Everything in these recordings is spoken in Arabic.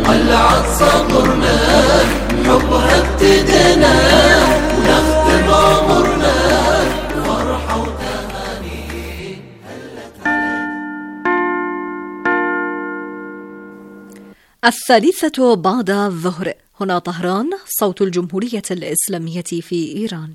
على صبرنا حبها ابتدينا ونختم عمرنا فرحة وتهاني هلت علينا. 3 بعد الظهر. هنا طهران، صوت الجمهورية الإسلامية في إيران.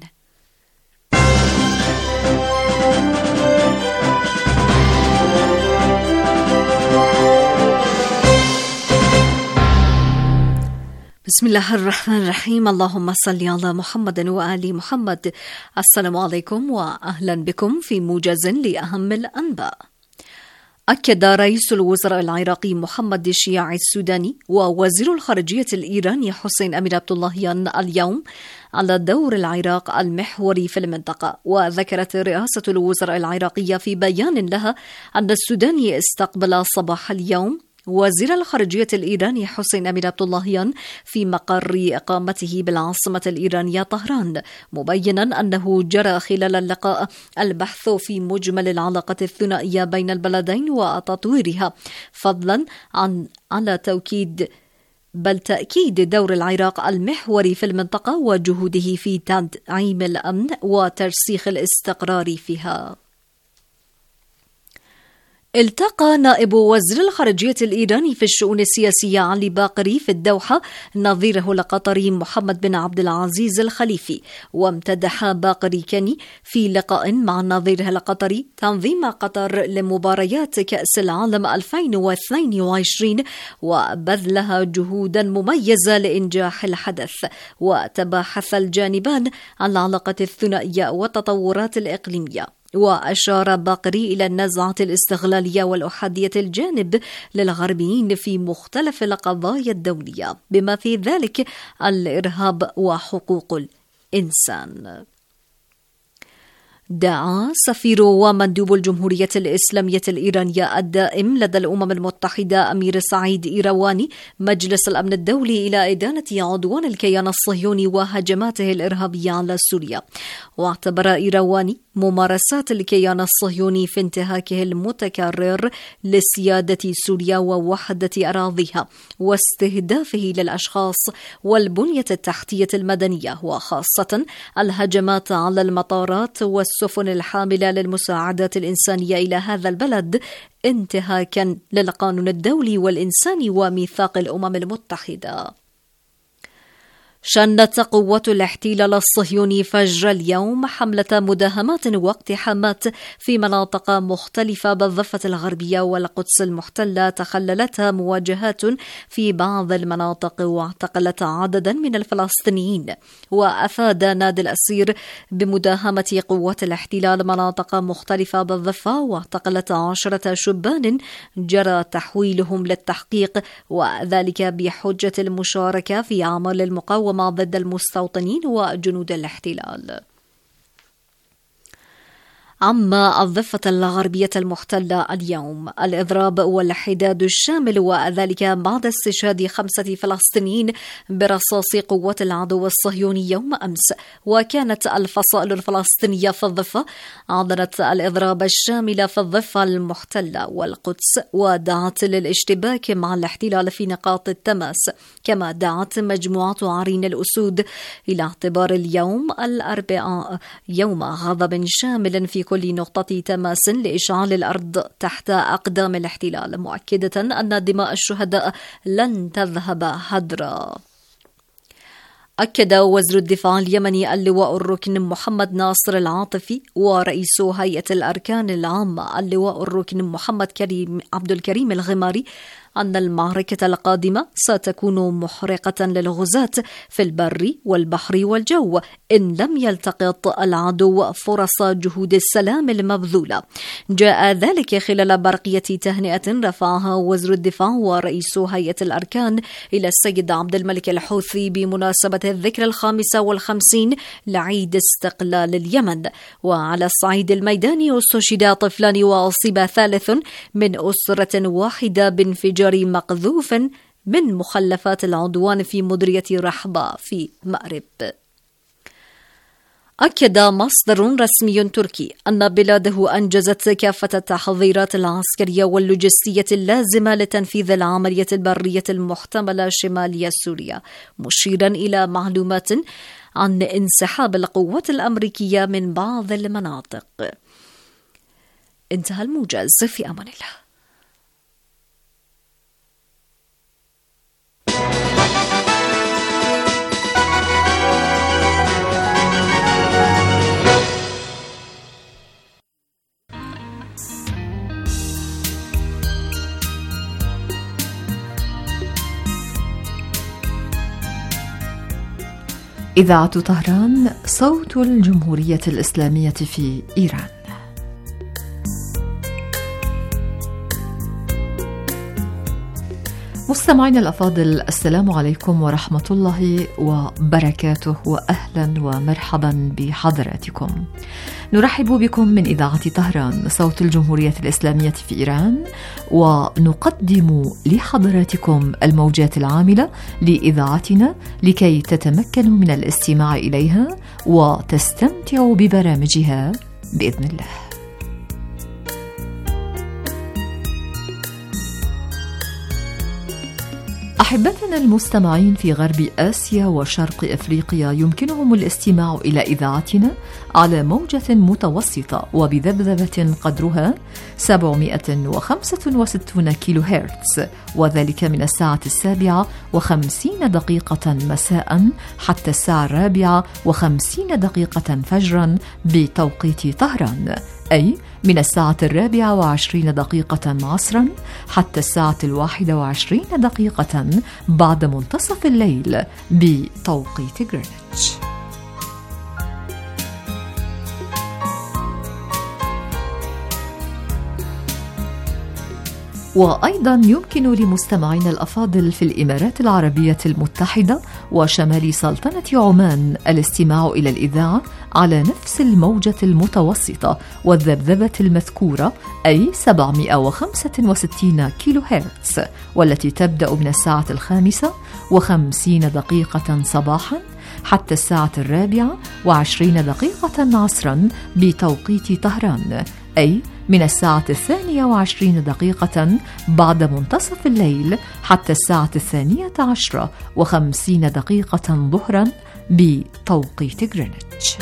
بسم الله الرحمن الرحيم. اللهم صل على محمد وآل محمد. السلام عليكم وأهلا بكم في موجز لأهم الأنباء. أكد رئيس الوزراء العراقي محمد الشياعي السوداني ووزير الخارجية الإيراني حسين أمير عبد اللهيان اليوم على دور العراق المحوري في المنطقة. وذكرت رئاسة الوزراء العراقية في بيان لها أن السوداني استقبل صباح اليوم وزير الخارجية الإيراني حسين أمير عبد اللهيان في مقر إقامته بالعاصمة الإيرانية طهران، مبينا أنه جرى خلال اللقاء البحث في مجمل العلاقة الثنائية بين البلدين وتطويرها، فضلا على تأكيد دور العراق المحوري في المنطقة وجهوده في تدعيم الأمن وترسيخ الاستقرار فيها. التقى نائب وزير الخارجية الإيراني في الشؤون السياسية علي باقري في الدوحة نظيره القطري محمد بن عبد العزيز الخليفي، وامتدح باقري كاني في لقاء مع نظيره القطري تنظيم قطر لمباريات كأس العالم 2022 وبذلها جهودا مميزة لإنجاح الحدث. وتباحث الجانبان عن العلاقة الثنائية والتطورات الإقليمية. وأشار باقري إلى النزعة الاستغلالية والأحادية الجانب للغربيين في مختلف القضايا الدولية بما في ذلك الإرهاب وحقوق الإنسان. دعا سفير ومندوب الجمهورية الإسلامية الإيرانية الدائم لدى الأمم المتحدة أمير سعيد إيرواني مجلس الأمن الدولي إلى إدانة عدوان الكيان الصهيوني وهجماته الإرهابية على سوريا. واعتبر إيرواني ممارسات الكيان الصهيوني في انتهاكه المتكرر لسيادة سوريا ووحدة أراضيها واستهدافه للأشخاص والبنية التحتية المدنية، وخاصة الهجمات على المطارات والسفن الحاملة للمساعدات الإنسانية إلى هذا البلد انتهاكا للقانون الدولي والإنساني وميثاق الأمم المتحدة. شنت قوات الاحتلال الصهيوني فجر اليوم حملة مداهمات واقتحامات في مناطق مختلفة بالضفة الغربية والقدس المحتلة تخللتها مواجهات في بعض المناطق واعتقلت عددا من الفلسطينيين. وأفاد نادي الأسير بمداهمة قوات الاحتلال مناطق مختلفة بالضفة واعتقلت 10 شبان جرى تحويلهم للتحقيق، وذلك بحجة المشاركة في أعمال المقاومة ضد المستوطنين وجنود الاحتلال. عما الضفة الغربية المحتلة اليوم الإضراب والحداد الشامل، وذلك بعد استشهاد 5 فلسطينيين برصاص قوات العدو الصهيوني يوم أمس. وكانت الفصائل الفلسطينية في الضفة أعلنت الإضراب الشامل في الضفة المحتلة والقدس، ودعت للاشتباك مع الاحتلال في نقاط التماس. كما دعت مجموعة عرين الأسود إلى اعتبار اليوم الأربعاء يوم غضب شامل في كل نقطة تماس لإشعال الأرض تحت أقدام الاحتلال، مؤكدة أن دماء الشهداء لن تذهب هدرا. أكد وزير الدفاع اليمني اللواء الركن محمد ناصر العاطفي ورئيس هيئة الأركان العامة اللواء الركن محمد عبد الكريم الغماري أن المعركة القادمة ستكون محرقة للغزاة في البر والبحر والجو إن لم يلتقط العدو فرص جهود السلام المبذولة. جاء ذلك خلال برقية تهنئة رفعها وزير الدفاع ورئيس هيئة الأركان إلى السيد عبد الملك الحوثي بمناسبة الذكرى 55 لعيد استقلال اليمن. وعلى الصعيد الميداني استشهد طفلان وأصيب 3 من أسرة واحدة بانفجار مقذوف من مخلفات العدوان في مديرية رحبة في مأرب. أكد مصدر رسمي تركي أن بلاده أنجزت كافة التحضيرات العسكرية واللوجستية اللازمة لتنفيذ العملية البرية المحتملة شمالية سوريا، مشيرا إلى معلومات عن انسحاب القوات الأمريكية من بعض المناطق. انتهى الموجز، في أمان الله. إذاعة طهران، صوت الجمهورية الإسلامية في إيران. مستمعينا الأفاضل، السلام عليكم ورحمة الله وبركاته، وأهلا ومرحبا بحضراتكم. نرحب بكم من إذاعة طهران، صوت الجمهورية الإسلامية في إيران، ونقدم لحضراتكم الموجات العاملة لإذاعتنا لكي تتمكنوا من الاستماع إليها وتستمتعوا ببرامجها بإذن الله. أحبتنا المستمعين في غرب آسيا وشرق أفريقيا، يمكنهم الاستماع إلى إذاعتنا على موجة متوسطة وبذبذبة قدرها 765 كيلو هرتز، وذلك من الساعة 7:50 مساء حتى الساعة 4:50 فجرا بتوقيت طهران، أي من الساعة 24 عصرا حتى الساعة 21 بعد منتصف الليل بتوقيت غرينتش. وأيضا يمكن لمستمعينا الأفاضل في الإمارات العربية المتحدة وشمال سلطنة عمان الاستماع إلى الإذاعة على نفس الموجة المتوسطة والذبذبة المذكورة، أي 765 كيلو هرتز، والتي تبدأ من الساعة 5:50 صباحا حتى الساعة 4:20 عصرا بتوقيت طهران، أي من الساعة 22 بعد منتصف الليل حتى الساعة 12:50 ظهرا بتوقيت غرينتش.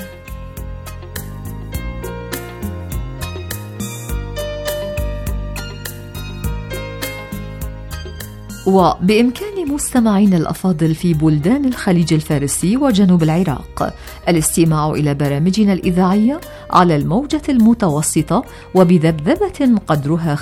وبإمكان مستمعين الأفاضل في بلدان الخليج الفارسي وجنوب العراق الاستماع إلى برامجنا الإذاعية على الموجة المتوسطة وبذبذبة قدرها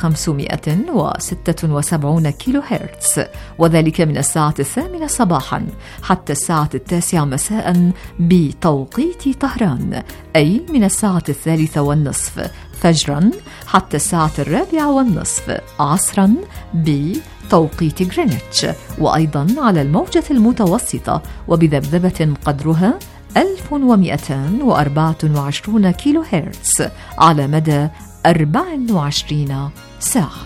576 كيلو هرتز، وذلك من الساعة 8 صباحا حتى الساعة 9 مساء بتوقيت طهران، أي من الساعة 3:30 فجرا حتى الساعة 4:30 عصرا بتوقيت غرينتش، وأيضا على الموجة المتوسطة وبذبذبة قدرها 1224 كيلو هرتز على مدى 24 ساعة.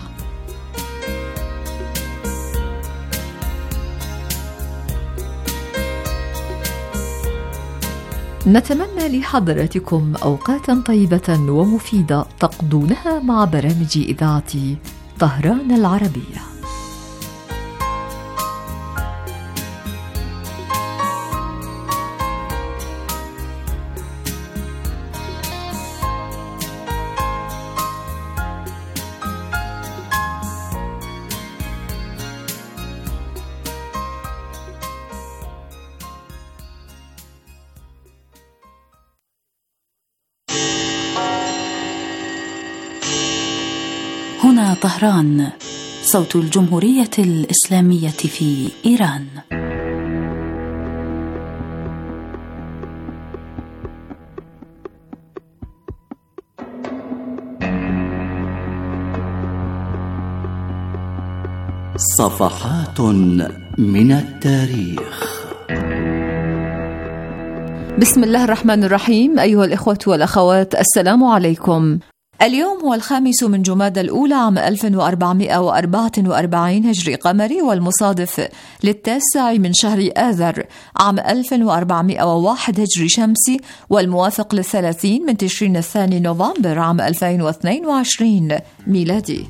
نتمنى لحضراتكم أوقاتا طيبة ومفيدة تقضونها مع برامج إذاعة طهران العربية. هنا طهران، صوت الجمهورية الإسلامية في إيران. صفحات من التاريخ. بسم الله الرحمن الرحيم. أيها الإخوة والأخوات، السلام عليكم. اليوم هو 5 من جمادى الأولى عام 1444 هجري قمري، والمصادف 9 من شهر آذر عام 1401 هجري شمسي، والموافق 30 من تشرين الثاني نوفمبر عام 2022 ميلادي.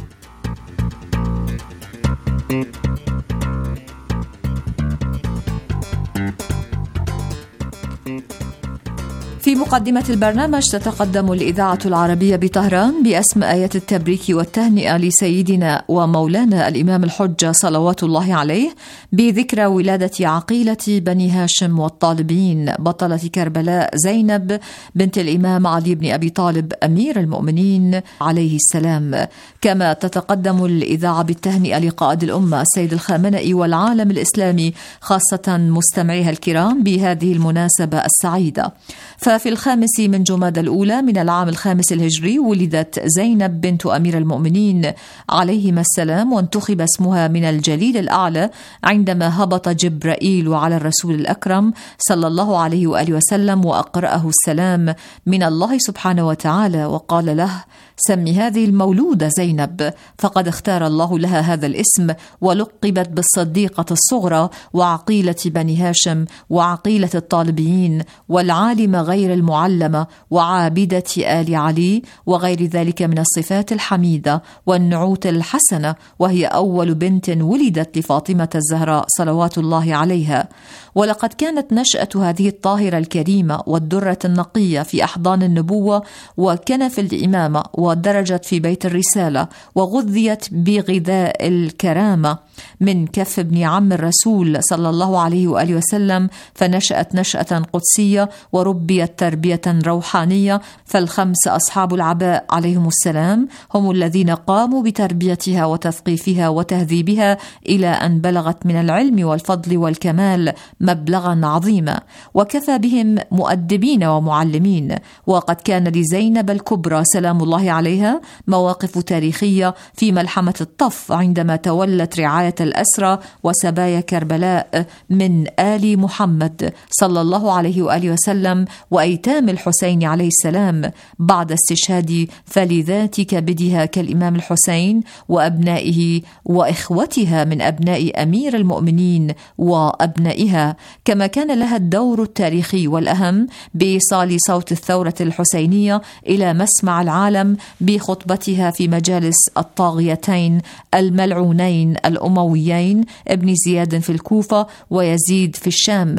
في مقدمة البرنامج تتقدم الإذاعة العربية بطهران بأسم آيات التبريك والتهنئة لسيدنا ومولانا الإمام الحجة صلوات الله عليه بذكرى ولادة عقيلة بني هاشم والطالبين بطلة كربلاء زينب بنت الإمام علي بن أبي طالب أمير المؤمنين عليه السلام. كما تتقدم الإذاعة بالتهنئة لقائد الأمة السيد الخامنئي والعالم الإسلامي، خاصة مستمعيها الكرام بهذه المناسبة السعيدة. ففي 5 من جمادى الأولى من العام 5 الهجري ولدت زينب بنت أمير المؤمنين عليهما السلام، وانتخب اسمها من الجليل الأعلى عندما هبط جبرائيل على الرسول الأكرم صلى الله عليه وآله وسلم وأقرأه السلام من الله سبحانه وتعالى، وقال له: سم هذه المولودة زينب، فقد اختار الله لها هذا الاسم، ولقبت بالصديقة الصغرى وعقيلة بني هاشم وعقيلة الطالبيين والعالمة غير المعلمة وعابدة آل علي وغير ذلك من الصفات الحميدة والنعوت الحسنة، وهي أول بنت ولدت لفاطمة الزهراء صلوات الله عليها. ولقد كانت نشأة هذه الطاهرة الكريمة والدرة النقية في أحضان النبوة وكنف الإمامة، ودرجت في بيت الرسالة، وغذيت بغذاء الكرامة من كف ابن عم الرسول صلى الله عليه وآله وسلم، فنشأت نشأة قدسية وربيت تربية روحانية. فالخمس أصحاب العباء عليهم السلام هم الذين قاموا بتربيتها وتثقيفها وتهذيبها إلى أن بلغت من العلم والفضل والكمال مبلغا عظيما، وكفى بهم مؤدبين ومعلمين. وقد كان لزينب الكبرى سلام الله عليها مواقف تاريخية في ملحمة الطف عندما تولت رعاية الأسرى وسبايا كربلاء من آل محمد صلى الله عليه وآله وسلم وأيتام الحسين عليه السلام بعد استشهاد فلذات كبدها كالإمام الحسين وأبنائه وإخوتها من أبناء أمير المؤمنين وأبنائها. كما كان لها الدور التاريخي والأهم بإيصال صوت الثورة الحسينية إلى مسمع العالم بخطبتها في مجالس الطاغيتين الملعونين الأمويين ابن زياد في الكوفة ويزيد في الشام،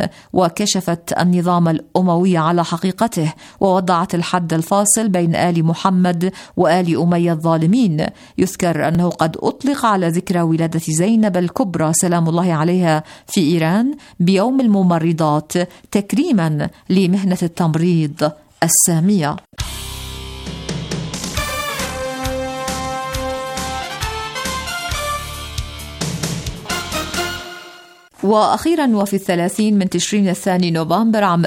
وكشفت النظام الأموي على حقيقته، ووضعت الحد الفاصل بين آل محمد وآل أمية الظالمين. يذكر أنه قد أطلق على ذكرى ولادة زينب الكبرى سلام الله عليها في إيران بيوم الممرضات تكريما لمهنة التمريض السامية. وأخيرا وفي 30 من تشرين الثاني نوفمبر عام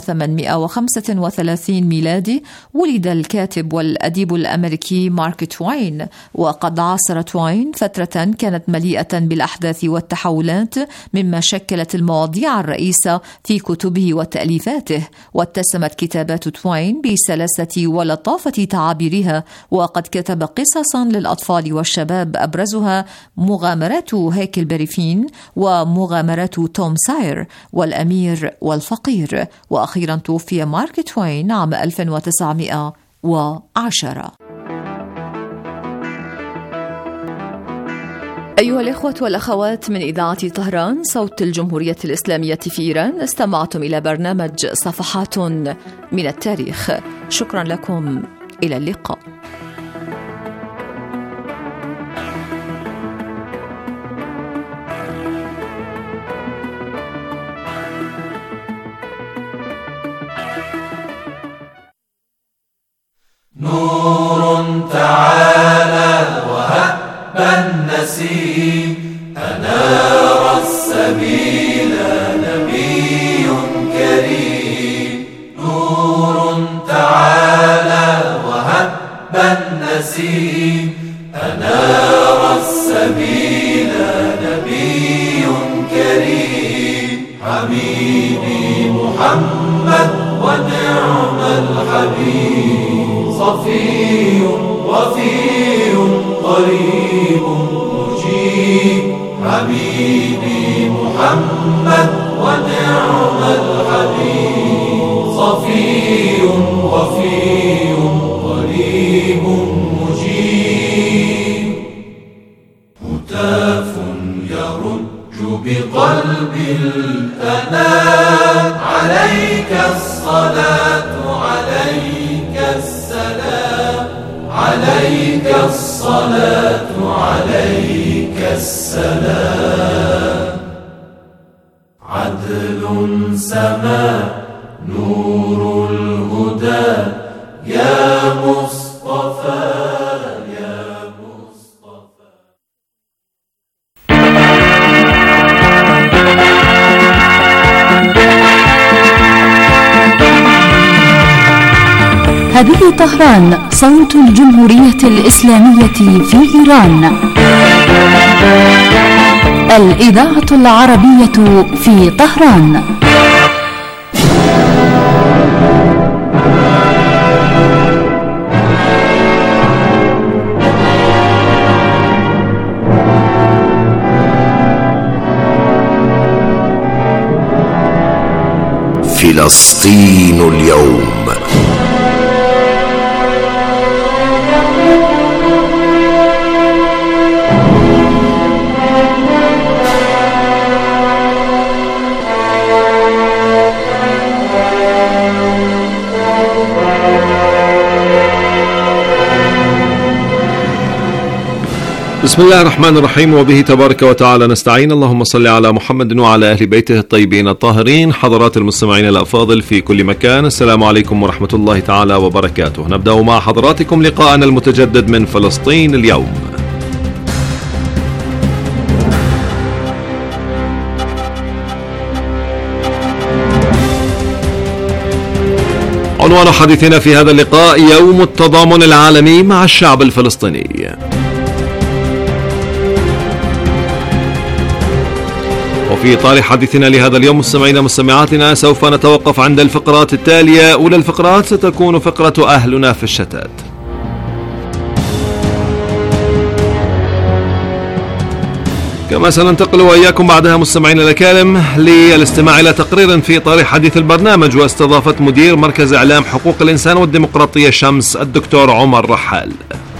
1835 ميلادي ولد الكاتب والأديب الأمريكي مارك توين. وقد عاصر توين فترة كانت مليئة بالأحداث والتحولات، مما شكلت المواضيع الرئيسة في كتبه وتأليفاته، واتسمت كتابات توين بسلاسة ولطافة تعابيرها. وقد كتب قصصا للأطفال والشباب أبرزها مغامرات هيكلبري فين ومغامرات توم ساير والأمير والفقير. وأخيرا توفي مارك توين عام 1910. أيها الإخوة والأخوات من إذاعة طهران صوت الجمهورية الإسلامية في إيران، استمعتم إلى برنامج صفحات من التاريخ. شكرا لكم، إلى اللقاء. نور تعالى وهب النسيم أنار السبيل نبي كريم. نور تعالى وهب النسيم أنار السبيل نبي كريم. حبيبي محمد ونعم الحبيب صفي وفي قريب مجيب حبيبي محمد ونعم الحبيب صفي وفي قريب مجيب هتاف يرج بقلب الأنام عليك الصلاة عليك السلام عليك الصلاة عليك السلام عدل سما نور الهدى يا مصطفى يا مصطفى. هذه طهران صوت الجمهورية الإسلامية في إيران. الإذاعة العربية في طهران. فلسطين اليوم. بسم الله الرحمن الرحيم، وبه تبارك وتعالى نستعين. اللهم صل على محمد وعلى أهل بيته الطيبين الطاهرين. حضرات المستمعين الأفاضل في كل مكان، السلام عليكم ورحمة الله تعالى وبركاته. نبدأ مع حضراتكم لقاءنا المتجدد من فلسطين اليوم. عنوان حديثنا في هذا اللقاء: يوم التضامن العالمي مع الشعب الفلسطيني. وفي إطار حديثنا لهذا اليوم مستمعينا مستمعاتنا سوف نتوقف عند الفقرات التالية. أولى الفقرات ستكون فقرة أهلنا في الشتات، كما سننتقل وإياكم بعدها مستمعينا الأكارم للاستماع إلى تقرير في إطار حديث البرنامج، واستضافة مدير مركز إعلام حقوق الإنسان والديمقراطية شمس الدكتور عمر رحال.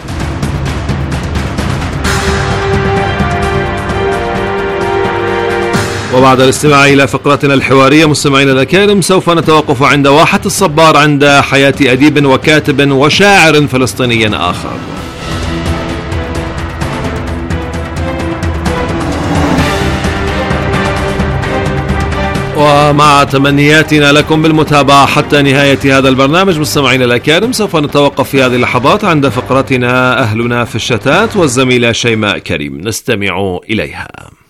وبعد الاستماع إلى فقرتنا الحوارية مستمعينا الأكارم سوف نتوقف عند واحة الصبار عند حياة أديب وكاتب وشاعر فلسطيني آخر. ومع تمنياتنا لكم بالمتابعة حتى نهاية هذا البرنامج مستمعينا الأكارم سوف نتوقف في هذه اللحظات عند فقرتنا أهلنا في الشتات، والزميلة شيماء كريم نستمع إليها.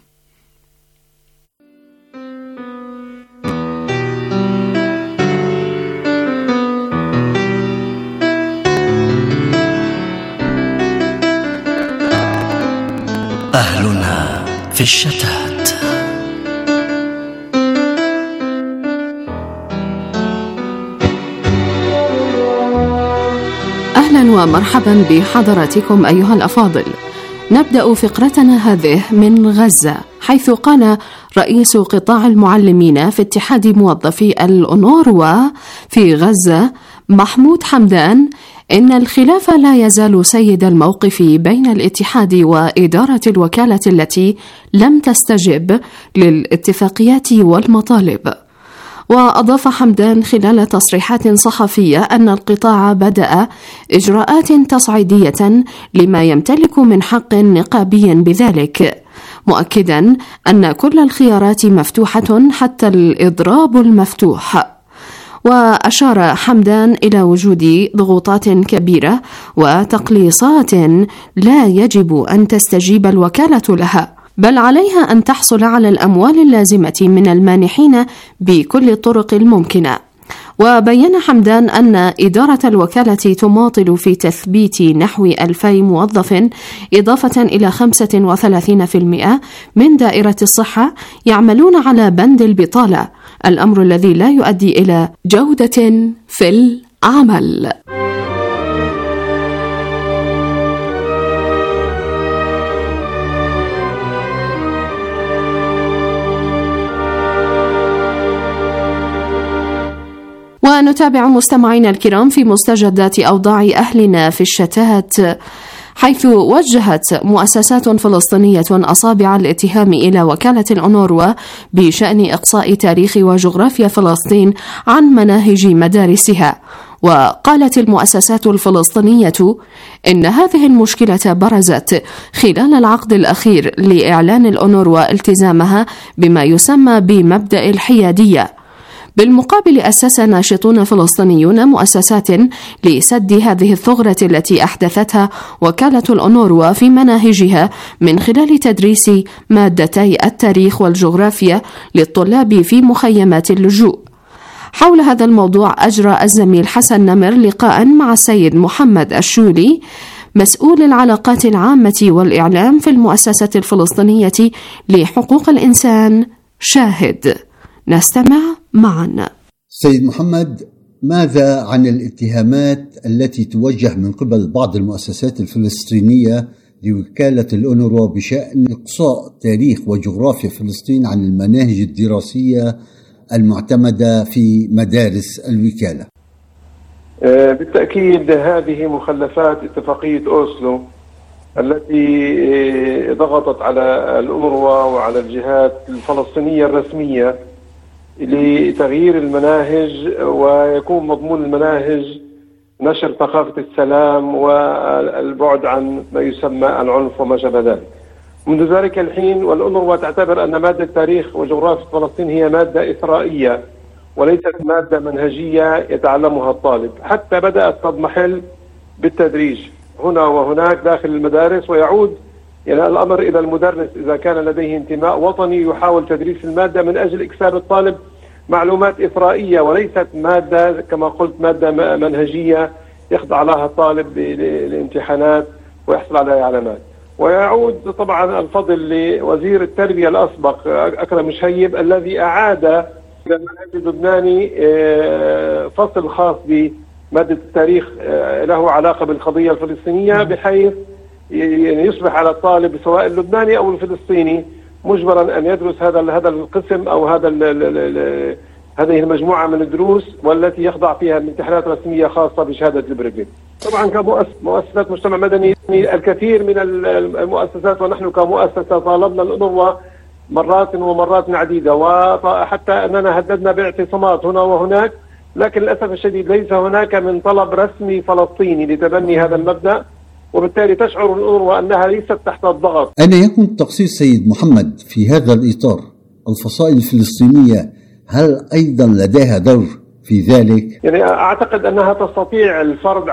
أهلنا في الشتات. أهلا ومرحبا بحضراتكم أيها الأفاضل. نبدأ فقرتنا هذه من غزة، حيث قال رئيس قطاع المعلمين في اتحاد موظفي الأونروا في غزة محمود حمدان إن الخلاف لا يزال سيد الموقف بين الاتحاد وإدارة الوكالة التي لم تستجب للاتفاقيات والمطالب. وأضاف حمدان خلال تصريحات صحفية أن القطاع بدأ إجراءات تصعيدية لما يمتلك من حق نقابي بذلك، مؤكدا أن كل الخيارات مفتوحة حتى الإضراب المفتوح. وأشار حمدان إلى وجود ضغوطات كبيرة وتقليصات لا يجب أن تستجيب الوكالة لها، بل عليها أن تحصل على الأموال اللازمة من المانحين بكل الطرق الممكنة. وبين حمدان أن إدارة الوكالة تماطل في تثبيت نحو 2000 موظف، إضافة إلى 35% من دائرة الصحة يعملون على بند البطالة، الأمر الذي لا يؤدي إلى جودة في العمل. ونتابع مستمعينا الكرام في مستجدات أوضاع أهلنا في الشتات، حيث وجهت مؤسسات فلسطينية أصابع الاتهام إلى وكالة الأونروا بشأن إقصاء تاريخ وجغرافيا فلسطين عن مناهج مدارسها. وقالت المؤسسات الفلسطينية إن هذه المشكلة برزت خلال العقد الأخير لإعلان الأونروا التزامها بما يسمى بمبدأ الحيادية. بالمقابل أسس ناشطون فلسطينيون مؤسسات لسد هذه الثغرة التي أحدثتها وكالة الأونروا في مناهجها من خلال تدريس مادتي التاريخ والجغرافيا للطلاب في مخيمات اللجوء. حول هذا الموضوع أجرى الزميل حسن نمر لقاء مع السيد محمد الشولي مسؤول العلاقات العامة والإعلام في المؤسسة الفلسطينية لحقوق الإنسان شاهد. نستمع معا. سيد محمد، ماذا عن الاتهامات التي توجه من قبل بعض المؤسسات الفلسطينية لوكالة الأونروا بشأن إقصاء تاريخ وجغرافيا فلسطين عن المناهج الدراسية المعتمدة في مدارس الوكالة؟ بالتأكيد هذه مخلفات اتفاقية أوسلو التي ضغطت على الأونروا وعلى الجهات الفلسطينية الرسمية لتغيير المناهج، ويكون مضمون المناهج نشر ثقافة السلام والبعد عن ما يسمى العنف وما شابه ذلك. منذ ذلك الحين والأونروا تعتبر أن مادة تاريخ وجغرافيا فلسطين هي مادة إثرائية وليست مادة منهجية يتعلمها الطالب، حتى بدأت تضمحل بالتدريج هنا وهناك داخل المدارس، ويعود الأمر إلى المدرس إذا كان لديه انتماء وطني يحاول تدريس المادة من أجل إكساب الطالب معلومات إثرائية وليست مادة كما قلت مادة منهجية يخضع لها الطالب للامتحانات ويحصل عليها علامات. ويعود طبعا الفضل لوزير التربية الأسبق أكرم شهيب الذي أعاد إلى المنهج اللبناني فصل خاص بمادة التاريخ له علاقة بالقضية الفلسطينية، بحيث يصبح على الطالب سواء اللبناني أو الفلسطيني مجبرا أن يدرس هذا القسم أو هذه المجموعة من الدروس، والتي يخضع فيها امتحانات رسمية خاصة بشهادة البريفي. طبعا كمؤسسات مجتمع مدني الكثير من المؤسسات ونحن كمؤسسة طالبنا الأونروا مرات ومرات عديدة، وحتى أننا هددنا باعتصامات هنا وهناك، لكن للأسف الشديد ليس هناك من طلب رسمي فلسطيني لتبني هذا المبدأ، وبالتالي تشعر الأونروا أنها ليست تحت الضغط. أين يكون التخصيص سيد محمد في هذا الإطار؟ الفصائل الفلسطينية هل أيضا لديها دور في ذلك؟ يعني أعتقد أنها تستطيع الفرض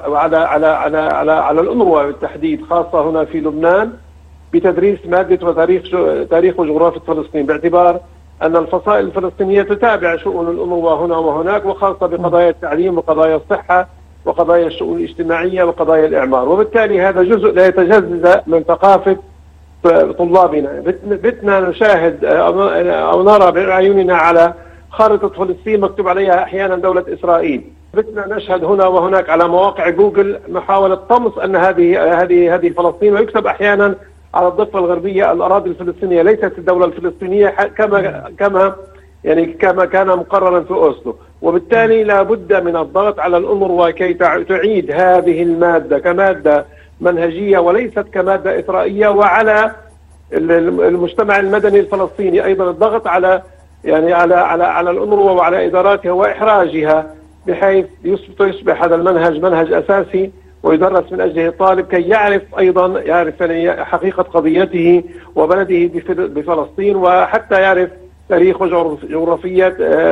على الأونروا بالتحديد، خاصة هنا في لبنان، بتدريس مادة تاريخ وجغرافيا فلسطين، باعتبار أن الفصائل الفلسطينية تتابع شؤون الأونروا هنا وهناك، وخاصة بقضايا التعليم وقضايا الصحة وقضايا الشؤون الاجتماعية وقضايا الإعمار، وبالتالي هذا جزء لا يتجزأ من ثقافة طلابنا. بتنا نشاهد أو نرى بأعيننا على خارطة فلسطين مكتوب عليها أحيانا دولة إسرائيل. بتنا نشهد هنا وهناك على مواقع جوجل محاولة طمس أن هذه فلسطين، ويكتب أحيانا على الضفة الغربية الأراضي الفلسطينية ليست الدولة الفلسطينية كما كان مقررا في أوسلو. وبالتالي لا بد من الضغط على الأونروا كي تعيد هذه المادة كمادة منهجية وليست كمادة إثرائية، وعلى المجتمع المدني الفلسطيني أيضا الضغط على على الأونروا وعلى إداراتها وإحراجها، بحيث يصبح هذا المنهج منهج أساسي ويدرس من أجله الطالب كي يعرف حقيقة قضيته وبلده بفلسطين، وحتى يعرف تاريخ وجغرافية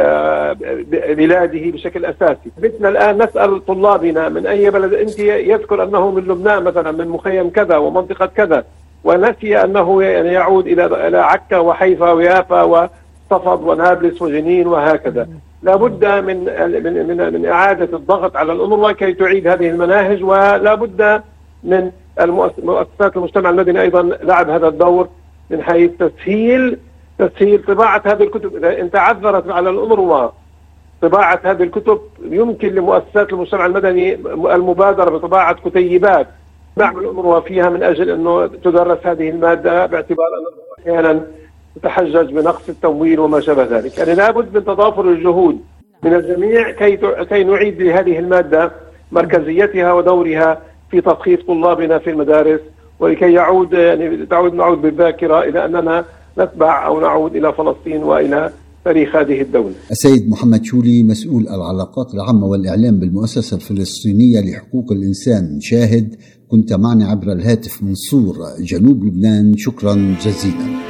بلاده بشكل أساسي. بدنا الآن نسأل طلابنا من أي بلد أنت، يذكر أنه من لبنان مثلا من مخيم كذا ومنطقة كذا، ونسي أنه يعود إلى عكا وحيفا ويافا وصفد ونابلس وجنين وهكذا. لا بد من إعادة الضغط على الأونروا كي تعيد هذه المناهج، ولا بد من المؤسسات المجتمع المدني أيضا لعب هذا الدور من حيث تسهيل طباعة هذه الكتب. إذا أنت عذرت على الأونروا طباعة هذه الكتب، يمكن لمؤسسات المجتمع المدني المبادرة بطباعة كتيبات دعم الأونروا فيها من أجل أنه تدرس هذه المادة، باعتبار أنه أحيانا تتحجج بنقص التمويل وما شابه ذلك. يعني لابد من تضافر الجهود من الجميع كي نعيد لهذه المادة مركزيتها ودورها في تثقيف طلابنا في المدارس، ولكي نعود بالذاكرة إلى أننا نتبع أو نعود إلى فلسطين وإلى تاريخ هذه الدولة. السيد محمد شولي، مسؤول العلاقات العامة والإعلام بالمؤسسة الفلسطينية لحقوق الإنسان شاهد، كنت معنا عبر الهاتف من صور جنوب لبنان، شكرا جزيلا.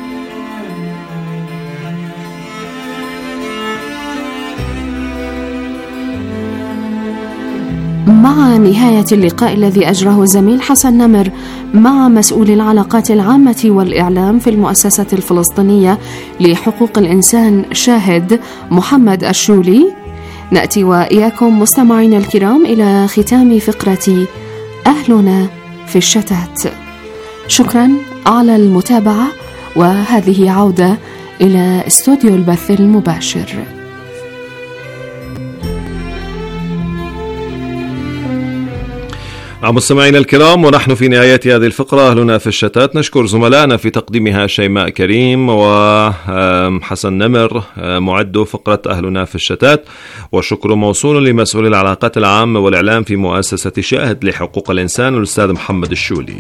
مع نهاية اللقاء الذي أجره زميل حسن نمر مع مسؤول العلاقات العامة والإعلام في المؤسسة الفلسطينية لحقوق الإنسان شاهد محمد الشولي، نأتي وإياكم مستمعينا الكرام إلى ختام فقرة أهلنا في الشتات. شكرا على المتابعة، وهذه عودة إلى استوديو البث المباشر. مستمعينا الكرام، ونحن في نهاية هذه الفقرة أهلنا في الشتات، نشكر زملائنا في تقديمها شيماء كريم وحسن نمر معد فقرة أهلنا في الشتات، والشكر موصول لمسؤول العلاقات العامة والإعلام في مؤسسة شاهد لحقوق الإنسان الأستاذ محمد الشولي.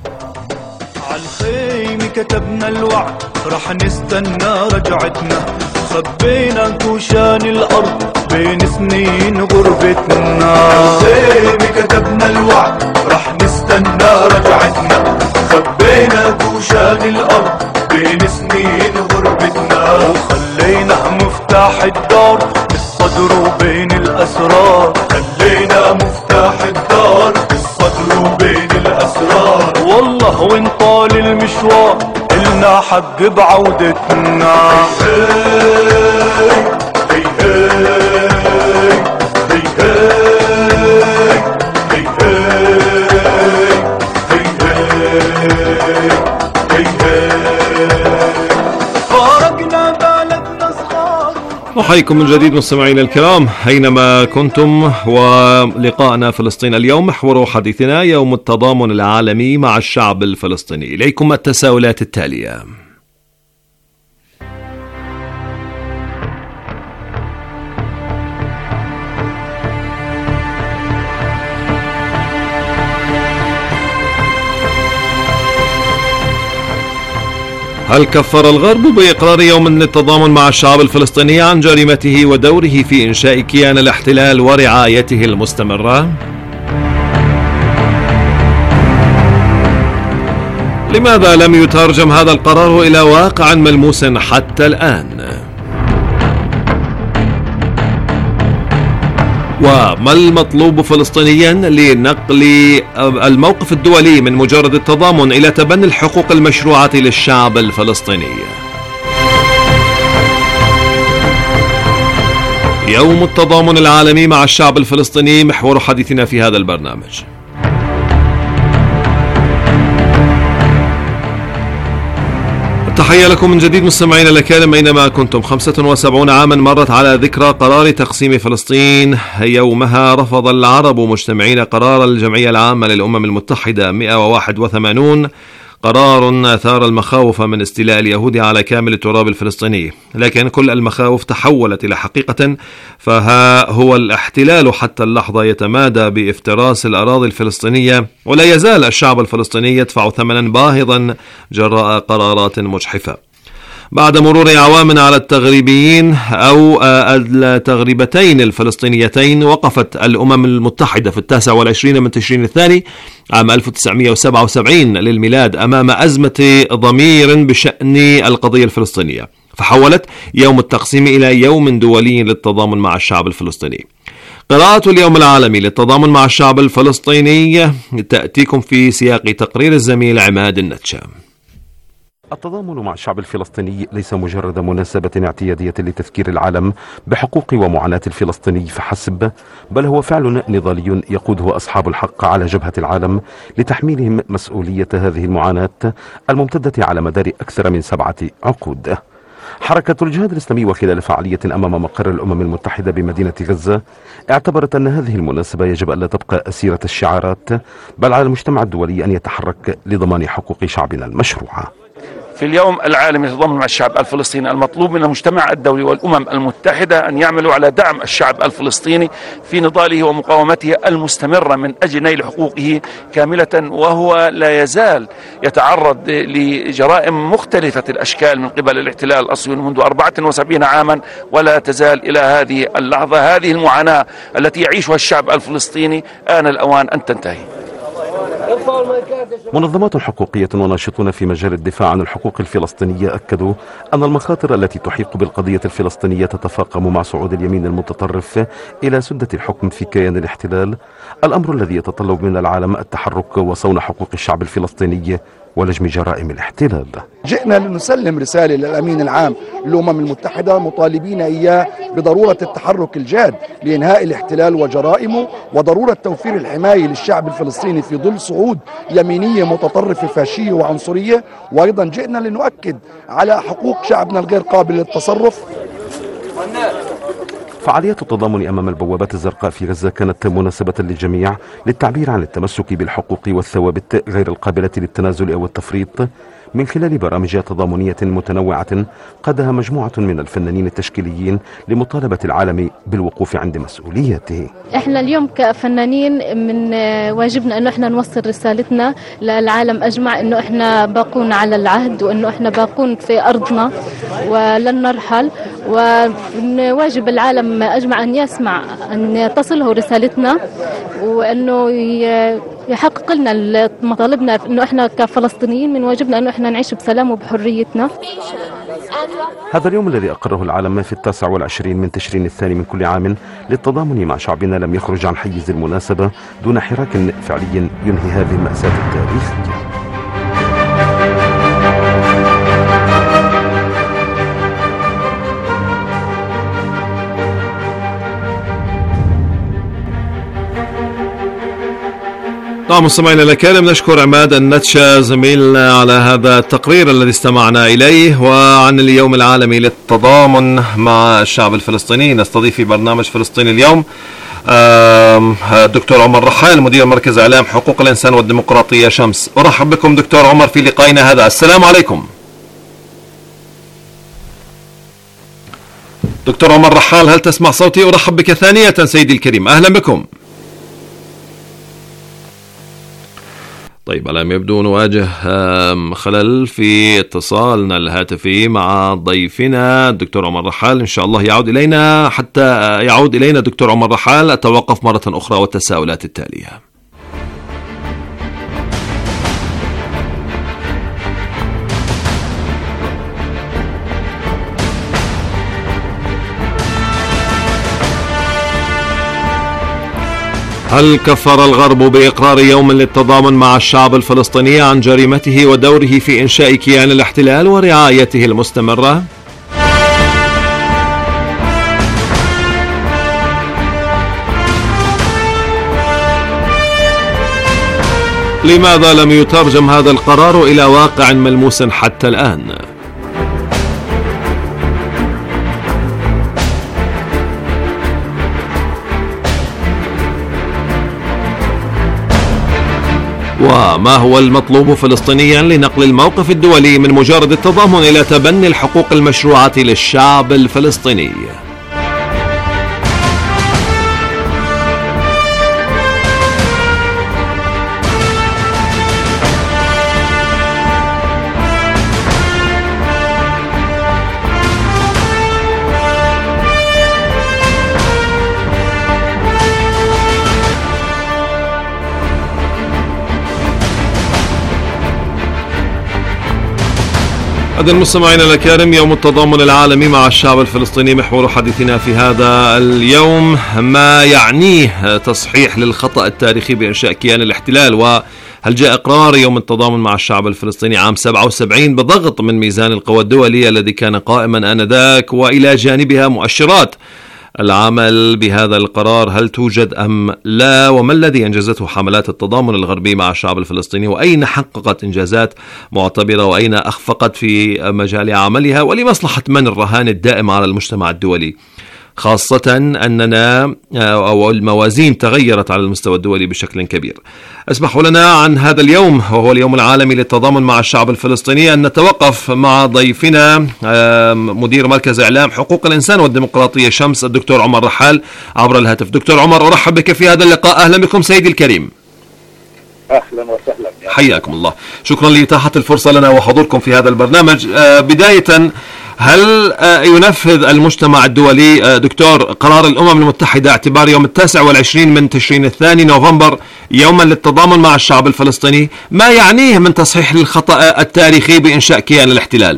عالخيمة كتبنا الوعد رح نستنى رجعتنا، خبينا كوشان الأرض بين سنين غربتنا. عالخيمة كتبنا الوعد رح نستنى رجعتنا، خبينا كوشان الأرض بين سنين غربتنا. وخلينا مفتاح الدار بالصدر وبين الأسرار، خلينا مفتاح الدار بالصدر وبين الأسرار. والله وين طال المشوار إلنا حق بعودتنا. نحييكم من جديد مستمعينا الكرام أينما كنتم، ولقاءنا فلسطين اليوم محور حديثنا يوم التضامن العالمي مع الشعب الفلسطيني. إليكم التساؤلات التالية: هل كفر الغرب بإقرار يوم للتضامن مع الشعب الفلسطيني عن جريمته ودوره في إنشاء كيان الاحتلال ورعايته المستمرة؟ لماذا لم يترجم هذا القرار إلى واقع ملموس حتى الآن؟ وما المطلوب فلسطينيا لنقل الموقف الدولي من مجرد التضامن إلى تبني الحقوق المشروعة للشعب الفلسطيني؟ يوم التضامن العالمي مع الشعب الفلسطيني محور حديثنا في هذا البرنامج. تحية لكم من جديد مستمعين الكرام أينما كنتم. 75 عاما مرت على ذكرى قرار تقسيم فلسطين. يومها رفض العرب مجتمعين قرار الجمعية العامة للأمم المتحدة 181، قرار أثار المخاوف من استيلاء اليهود على كامل التراب الفلسطيني، لكن كل المخاوف تحولت إلى حقيقة، فها هو الاحتلال حتى اللحظة يتمادى بافتراس الأراضي الفلسطينية، ولا يزال الشعب الفلسطيني يدفع ثمنا باهظا جراء قرارات مجحفة. بعد مرور أعوام على التغريبيين أو التغريبتين الفلسطينيتين، وقفت الأمم المتحدة في 29 من تشرين الثاني عام 1977 للميلاد أمام أزمة ضمير بشأن القضية الفلسطينية، فحولت يوم التقسيم إلى يوم دولي للتضامن مع الشعب الفلسطيني. قراءة اليوم العالمي للتضامن مع الشعب الفلسطيني تأتيكم في سياق تقرير الزميل عماد النتشا. التضامن مع الشعب الفلسطيني ليس مجرد مناسبة اعتيادية لتذكير العالم بحقوق ومعاناة الفلسطيني فحسب، بل هو فعل نضالي يقوده أصحاب الحق على جبهة العالم لتحميلهم مسؤولية هذه المعاناة الممتدة على مدار أكثر من 7 عقود. حركة الجهاد الإسلامي وخلال فعالية أمام مقر الأمم المتحدة بمدينة غزة اعتبرت أن هذه المناسبة يجب أن لا تبقى أسيرة الشعارات، بل على المجتمع الدولي أن يتحرك لضمان حقوق شعبنا المشروعة. في اليوم العالمي للتضامن مع الشعب الفلسطيني، المطلوب من المجتمع الدولي والأمم المتحدة أن يعملوا على دعم الشعب الفلسطيني في نضاله ومقاومته المستمرة من أجل نيل حقوقه كاملة، وهو لا يزال يتعرض لجرائم مختلفة الأشكال من قبل الاحتلال الصهيوني منذ 74 عاما، ولا تزال إلى هذه اللحظة. هذه المعاناة التي يعيشها الشعب الفلسطيني آن الأوان أن تنتهي. منظمات حقوقية وناشطون في مجال الدفاع عن الحقوق الفلسطينية أكدوا أن المخاطر التي تحيق بالقضية الفلسطينية تتفاقم مع صعود اليمين المتطرف إلى سدة الحكم في كيان الاحتلال، الأمر الذي يتطلب من العالم التحرك وصون حقوق الشعب الفلسطيني ولجم جرائم الاحتلال. جئنا لنسلم رسالة للأمين العام للأمم المتحدة مطالبين إياه بضرورة التحرك الجاد لإنهاء الاحتلال وجرائمه، وضرورة توفير الحماية للشعب الفلسطيني في ظل صعود يمينية متطرفة فاشية وعنصرية. وأيضا جئنا لنؤكد على حقوق شعبنا الغير قابل للتصرف. فعاليات التضامن أمام البوابات الزرقاء في غزة كانت مناسبة للجميع للتعبير عن التمسك بالحقوق والثوابت غير القابلة للتنازل أو التفريط من خلال برامج تضامنية متنوعة قادها مجموعة من الفنانين التشكيليين لمطالبة العالم بالوقوف عند مسؤوليته. احنا اليوم كفنانين من واجبنا انه احنا نوصل رسالتنا للعالم اجمع، انه احنا باقون على العهد، وانه احنا باقون في ارضنا ولن نرحل، وواجب العالم اجمع ان يسمع، ان تصله رسالتنا، وانه يحقق لنا مطالبنا، انه احنا كفلسطينيين من واجبنا انه احنا نعيش بسلام وبحريتنا. هذا اليوم الذي أقره العالم في 29 من تشرين الثاني من كل عام للتضامن مع شعبنا لم يخرج عن حيز المناسبة دون حراك فعلي ينهي هذه المأساة التاريخية. نعم مستمعينا الكرام، نشكر عماد النتشا زميلنا على هذا التقرير الذي استمعنا إليه. وعن اليوم العالمي للتضامن مع الشعب الفلسطيني نستضيف في برنامج فلسطين اليوم الدكتور عمر رحال، مدير مركز إعلام حقوق الإنسان والديمقراطية شمس. أرحب بكم دكتور عمر في لقائنا هذا. السلام عليكم دكتور عمر رحال، هل تسمع صوتي؟ أرحب بك ثانية سيدي الكريم، أهلا بكم. طيب، على يبدو نواجه خلل في اتصالنا الهاتفي مع ضيفنا الدكتور عمر رحال. إن شاء الله يعود إلينا. حتى يعود إلينا دكتور عمر رحال أتوقف مرة أخرى والتساؤلات التالية. هل كفر الغرب بإقرار يوم للتضامن مع الشعب الفلسطيني عن جريمته ودوره في إنشاء كيان الاحتلال ورعايته المستمرة؟ لماذا لم يترجم هذا القرار إلى واقع ملموس حتى الآن؟ وما هو المطلوب فلسطينيا لنقل الموقف الدولي من مجرد التضامن إلى تبني الحقوق المشروعة للشعب الفلسطيني؟ إذن مستمعينا الكرام، يوم التضامن العالمي مع الشعب الفلسطيني محور حديثنا في هذا اليوم ما يعنيه تصحيح للخطأ التاريخي بإنشاء كيان الاحتلال. وهل جاء إقرار يوم التضامن مع الشعب الفلسطيني عام 77 بضغط من ميزان القوى الدولي الذي كان قائما آنذاك، وإلى جانبها مؤشرات العمل بهذا القرار هل توجد أم لا؟ وما الذي أنجزته حملات التضامن الغربي مع الشعب الفلسطيني، وأين حققت إنجازات معتبرة وأين أخفقت في مجال عملها، ولمصلحة من الرهان الدائم على المجتمع الدولي؟ خاصة أننا أو الموازين تغيرت على المستوى الدولي بشكل كبير. اسمحوا لنا عن هذا اليوم وهو اليوم العالمي للتضامن مع الشعب الفلسطيني أن نتوقف مع ضيفنا مدير مركز إعلام حقوق الإنسان والديمقراطية شمس الدكتور عمر رحال عبر الهاتف. دكتور عمر، أرحب بك في هذا اللقاء. أهلا بكم سيدي الكريم. أهلا وسهلا. حياكم الله. شكرا لإتاحة الفرصة لنا وحضوركم في هذا البرنامج. بداية، هل ينفذ المجتمع الدولي دكتور قرار الأمم المتحدة اعتبار يوم 29 من تشرين الثاني نوفمبر يوما للتضامن مع الشعب الفلسطيني؟ ما يعنيه من تصحيح للخطأ التاريخي بإنشاء كيان الاحتلال؟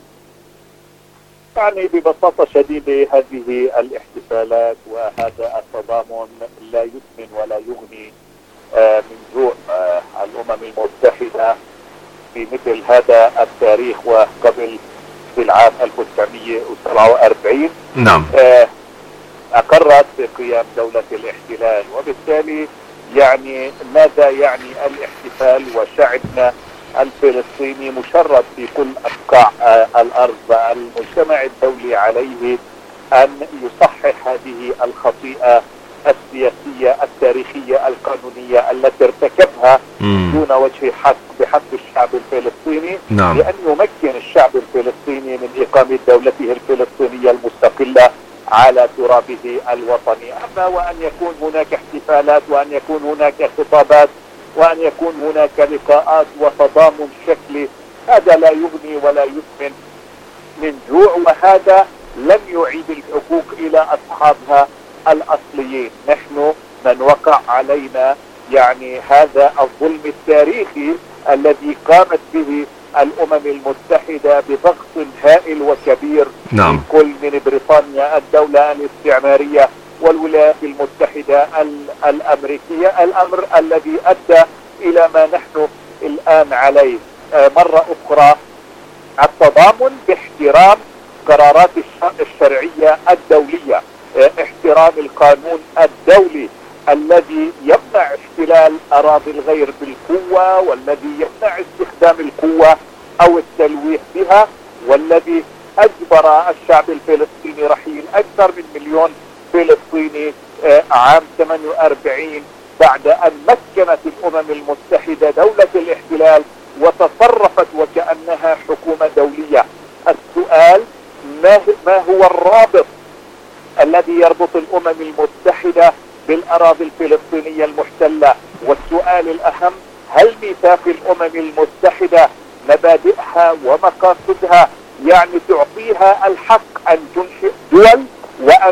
يعني ببساطة شديدة هذه الاحتفالات وهذا التضامن لا يثمن ولا يغني من جوع الأمم المتحدة في مثل هذا التاريخ. وقبل في العام 1947 نعم أقرت بقيام دولة الاحتلال، وبالتالي يعني ماذا يعني الاحتفال وشعبنا الفلسطيني مشرد في كل أبقاع الأرض؟ المجتمع الدولي عليه أن يصحح هذه الخطيئة السياسية التاريخية القانونية التي ارتكبها دون وجه حق بحق الشعب الفلسطيني، نعم. بأن يمكن الشعب الفلسطيني من إقامة دولته الفلسطينية المستقلة على ترابه الوطني. أما وأن يكون هناك احتفالات وأن يكون هناك خطابات وأن يكون هناك لقاءات وتضامن شكلي، هذا لا يغني ولا يثمن من جوع، وهذا لم يعيد الحقوق إلى أصحابها الأصليين. نحن من وقع علينا يعني هذا الظلم التاريخي الذي قامت به الأمم المتحدة بضغط هائل وكبير نعم. كل من بريطانيا الدولة الاستعمارية والولايات المتحدة الأمريكية، الأمر الذي أدى إلى ما نحن الآن عليه. مرة أخرى التضامن باحترام قرارات الشرعية الدولية، احترام القانون الدولي الذي يمنع احتلال أراضي الغير بالقوة، والذي يمنع استخدام القوة أو التلويح بها، والذي أجبر الشعب الفلسطيني رحيل أكثر من 1,000,000 فلسطيني عام 48 بعد أن مكنت الأمم المتحدة دولة الاحتلال وتصرفت وكأنها حكومة دولية. السؤال ما هو الرابط الذي يربط الأمم المتحدة بالأراضي الفلسطينية المحتلة؟ والسؤال الأهم، هل ميثاق الأمم المتحدة مبادئها ومقاصدها يعني تعطيها الحق أن تنشئ دول وأن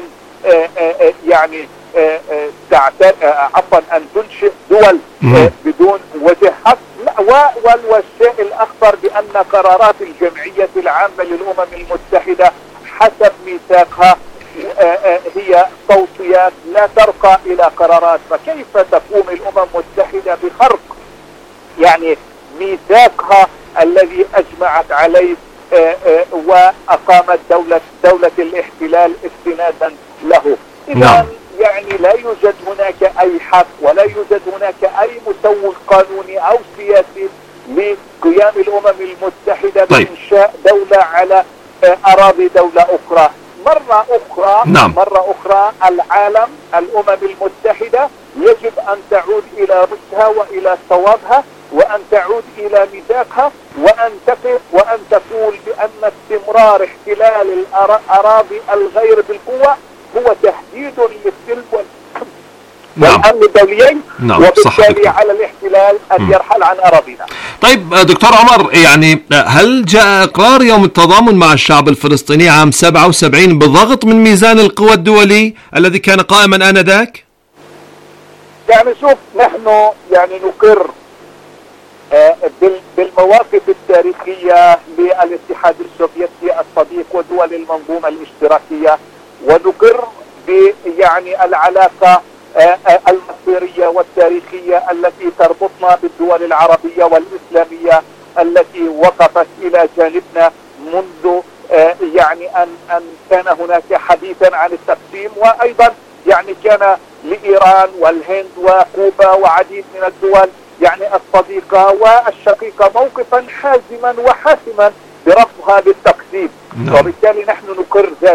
أن تنشئ دول بدون وجه حق؟ والشيء الأخطر بأن قرارات الجمعية العامة للأمم المتحدة حسب ميثاقها هي توصيات لا ترقى إلى قرارات. فكيف تقوم الأمم المتحدة بخرق يعني ميثاقها الذي أجمعت عليه وأقامت دولة الاحتلال استنادا له؟ إذا يعني لا يوجد هناك أي حق ولا يوجد هناك أي مسوغ قانوني أو سياسي لقيام الأمم المتحدة بإنشاء دولة على أراضي دولة أخرى. مرة أخرى العالم، الأمم المتحدة يجب أن تعود إلى رشدها وإلى صوابها وأن تعود إلى ميثاقها وأن تقف وأن تقول بأن استمرار احتلال الأراضي الغير بالقوة هو تهديد للسلم والأمن الدوليين، وبالتالي على الاحتلال أن يرحل عن أراضينا. طيب دكتور عمر، يعني هل جاء إقرار يوم التضامن مع الشعب الفلسطيني عام 77 بضغط من ميزان القوى الدولي الذي كان قائما آنذاك؟ يعني شوف، نحن يعني نقر بالمواقف التاريخية للاتحاد السوفيتي الصديق ودول المنظومة الاشتراكية، ونقر يعني العلاقة المصيرية والتاريخية التي تربطنا بالدول العربية والإسلامية التي وقفت إلى جانبنا منذ يعني أن كان هناك حديثا عن التقسيم، وأيضا يعني كان لإيران والهند وكوبا وعديد من الدول يعني الصديقة والشقيقة موقفا حازما وحاسما برفضها للتقسيم، وبالتالي نحن نقر ذلك.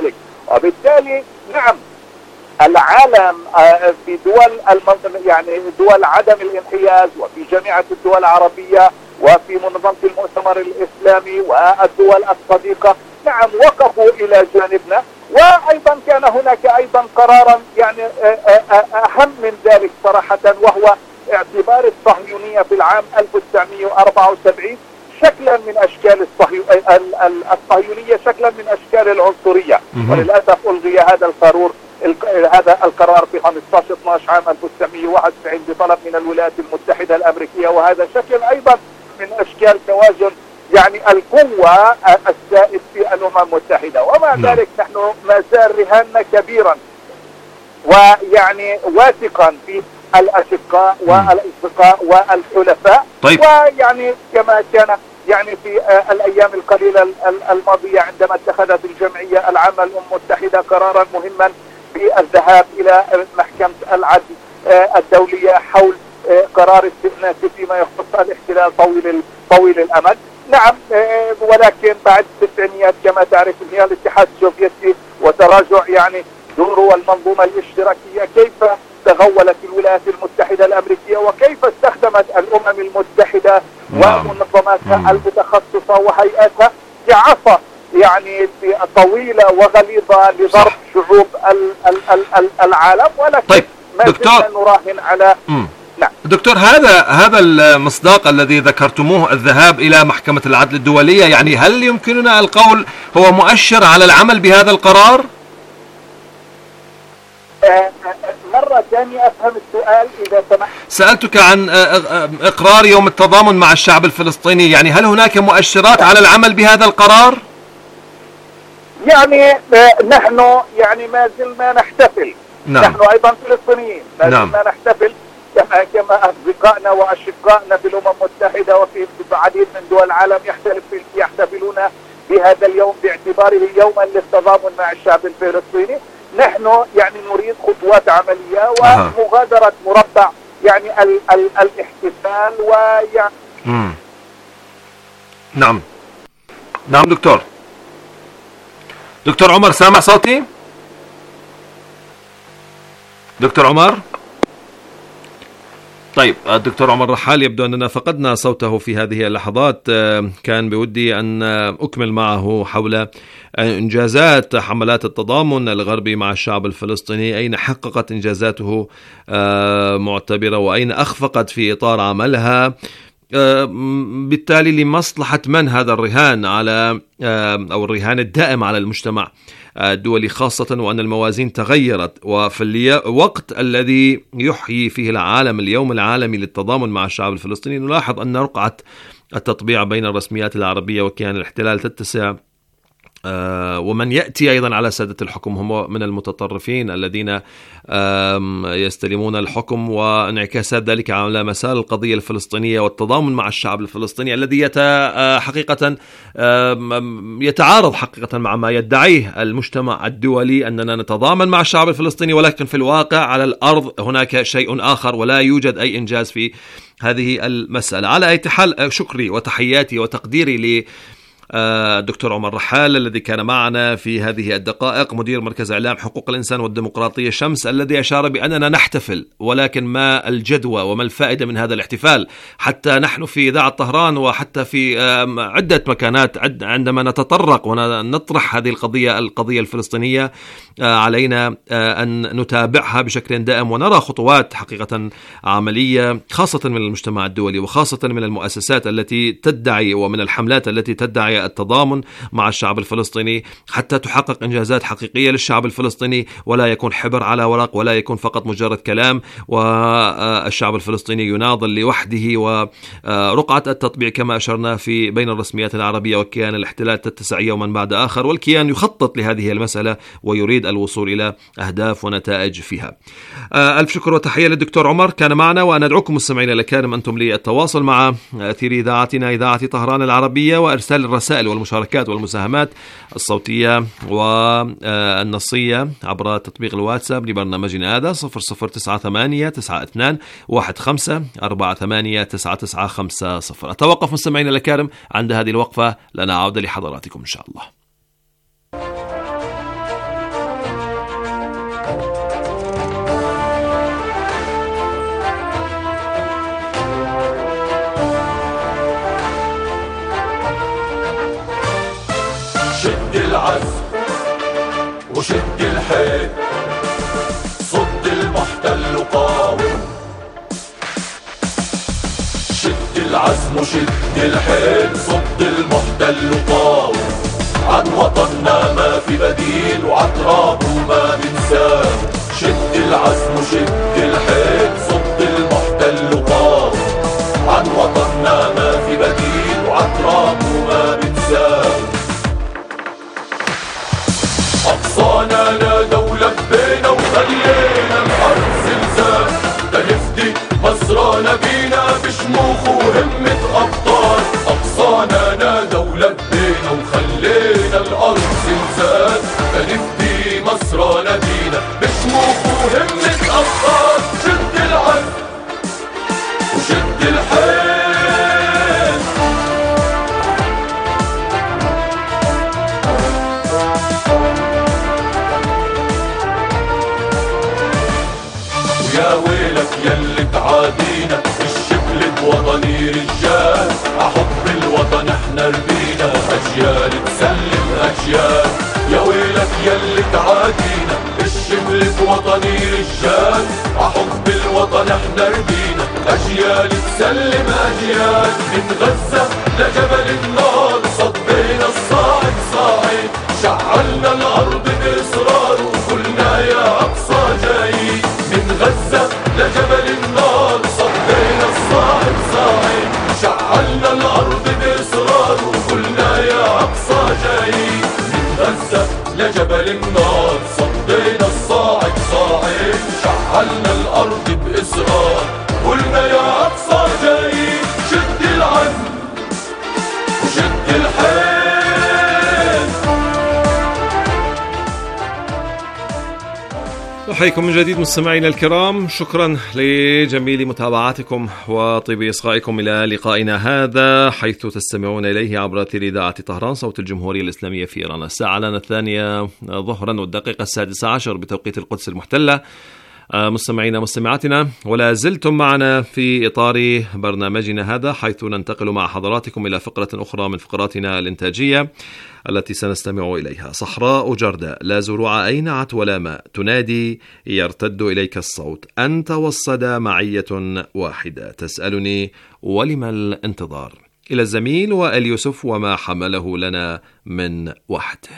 وبالتالي نعم العالم في دول يعني دول عدم الانحياز وفي جامعة الدول العربية وفي منظمة المؤتمر الإسلامي والدول الصديقة نعم وقفوا إلى جانبنا. وأيضا كان هناك أيضا قرارا يعني أهم من ذلك صراحة، وهو اعتبار الصهيونية في العام 1974 شكلا من أشكال الصهيونية، شكلا من أشكال العنصرية. وللأسف ألغي هذا القرار في 15/12 عام 1991 بطلب من الولايات المتحدة الأمريكية، وهذا شكل أيضا من أشكال تواجد يعني القوة السائد في الأمم المتحدة. ومع ذلك نحن ما زال رهاننا كبيرا، ويعني واثقا في الأشقاء والأصدقاء والحلفاء. طيب. ويعني كما كان يعني في الأيام القليلة الماضية عندما اتخذت الجمعية العامة للأمم المتحدة قرارا مهما بالذهاب إلى محكمة العدل الدولية حول قرار استئنافي فيما يخص الاحتلال طويل الأمد. نعم، ولكن بعد التسعينيات كما تعرف هي الاتحاد السوفيتي وتراجع يعني دوره والمنظومة الاشتراكية، كيف تغولت الولايات المتحدة الأمريكية وكيف استخدمت الأمم المتحدة ومنظماتها المتخصصة وهيئاتها كعصا يعني طويلة وغليظة لضرب شعوب العالم. ولكن طيب ما زلنا نراهن على نعم. دكتور، هذا المصداق الذي ذكرتموه، الذهاب إلى محكمة العدل الدولية، يعني هل يمكننا القول هو مؤشر على العمل بهذا القرار؟ مرة ثانية أفهم السؤال إذا سمحت. سألتك عن إقرار يوم التضامن مع الشعب الفلسطيني، يعني هل هناك مؤشرات على العمل بهذا القرار؟ يعني نحن يعني ما زلنا نحتفل. نعم. نحن أيضا فلسطينيين ما زلنا نحتفل كما أصدقائنا وأشقائنا في الأمم المتحدة وفي العديد من دول العالم يحتفلون بهذا اليوم باعتباره يوما للتضامن مع الشعب الفلسطيني. نحن يعني نريد خطوات عملية ومغادرة مربع يعني الاحتفال ويعني نعم دكتور عمر، سامع صوتي؟ دكتور عمر؟ طيب، الدكتور عمر رحال يبدو أننا فقدنا صوته في هذه اللحظات. كان بودي أن أكمل معه حول إنجازات حملات التضامن الغربي مع الشعب الفلسطيني، أين حققت إنجازاته معتبرة وأين أخفقت في إطار عملها، بالتالي لمصلحة من هذا الرهان على أو الرهان الدائم على المجتمع الدولي خاصة، وأن الموازين تغيرت. وفي الوقت الذي يحيي فيه العالم اليوم العالمي للتضامن مع الشعب الفلسطيني، نلاحظ أن رقعة التطبيع بين الرسميات العربية وكيان الاحتلال تتسع، ومن يأتي أيضا على سادة الحكم هم من المتطرفين الذين يستلمون الحكم، وانعكاسات ذلك على مسار القضية الفلسطينية والتضامن مع الشعب الفلسطيني الذي حقيقة يتعارض حقيقة مع ما يدعيه المجتمع الدولي أننا نتضامن مع الشعب الفلسطيني، ولكن في الواقع على الأرض هناك شيء آخر ولا يوجد أي إنجاز في هذه المسألة. على أي حال، شكري وتحياتي وتقديري الدكتور عمر رحال الذي كان معنا في هذه الدقائق، مدير مركز إعلام حقوق الإنسان والديمقراطية شمس، الذي أشار بأننا نحتفل، ولكن ما الجدوى وما الفائدة من هذا الاحتفال؟ حتى نحن في إذاعة طهران وحتى في عدة مكانات عندما نتطرق ونطرح هذه القضية الفلسطينية علينا أن نتابعها بشكل دائم ونرى خطوات حقيقة عملية، خاصة من المجتمع الدولي وخاصة من المؤسسات التي تدعي ومن الحملات التي تدعي التضامن مع الشعب الفلسطيني، حتى تحقق إنجازات حقيقية للشعب الفلسطيني ولا يكون حبر على ورق ولا يكون فقط مجرد كلام، والشعب الفلسطيني يناضل لوحده. ورقعة التطبيع كما أشرنا في بين الرسميات العربية وكيان الاحتلال تتسع يوما بعد آخر، والكيان يخطط لهذه المسألة ويريد الوصول إلى أهداف ونتائج فيها. ألف شكر وتحية للدكتور عمر كان معنا، وأنا أدعوكم مستمعينا الكرام أنتم للتواصل مع أثير إذاعتنا إذاعة طهران العربية وإرسال الرسائل والمشاركات والمساهمات الصوتية والنصية عبر تطبيق الواتساب لبرنامجنا هذا 00989215489950. أتوقف مستمعينا الكرام عند هذه الوقفة، لنا عودة لحضراتكم إن شاء الله. الحيل صد المحتل قاوم، عن وطننا ما في بديل وعن ترابه ما بنساه. شد العزم وشد الحيل صد المحتل قاوم، عن وطننا ما في بديل وعن ترابه ما بنساه. أقصانا نادوا ولبينا وخلينا الأرض زلزال، تنفدي مصرنا بينا بشموخ وهمة أبطال. أقصانا نادوا ولبينا وخلينا الأرض زلزال، تنفدي مصرنا بينا بشموخ وهمة أبطال. شد العزم وشد الحيل. يا ويلك يلي تعادينا، الشبل بوطني رجال، عحب الوطن احنا ربينا، أجيال تسلم أجيال. يا ويلك يلي تعادينا، الشبل بوطني رجال، عحب الوطن احنا ربينا، أجيال تسلم أجيال. من غزة لجبل النار صدينا الصاعد صاعد، شعلنا الأرض بإصرار وقلنا يا أقصى جاي. من غزة لجبل النار صدينا الصاعد صاعد، شعلنا الأرض بإصرار وقلنا يا أقصى جاي. من غزة لجبل النار صدينا الصاعد صاعد، شعلنا الأرض بإصرار قلنا يا أقصى جاي. شد العزم وشد الحيل. أحييكم من جديد مستمعينا الكرام، شكرا لجميل متابعتكم وطيب إصغائكم إلى لقائنا هذا، حيث تستمعون إليه عبر أثير إذاعة طهران صوت الجمهورية الإسلامية في إيران. الساعة لنا 2 ظهرا والدقيقة 16 بتوقيت القدس المحتلة. مستمعينا مستمعاتنا، ولا زلتم معنا في إطار برنامجنا هذا، حيث ننتقل مع حضراتكم إلى فقرة أخرى من فقراتنا الإنتاجية التي سنستمع إليها. صحراء جردة لا زروع أينعت ولا ماء، تنادي يرتد إليك الصوت، أنت والصدى معية واحدة، تسألني ولما الانتظار. إلى الزميل وائل يوسف وما حمله لنا من وحده.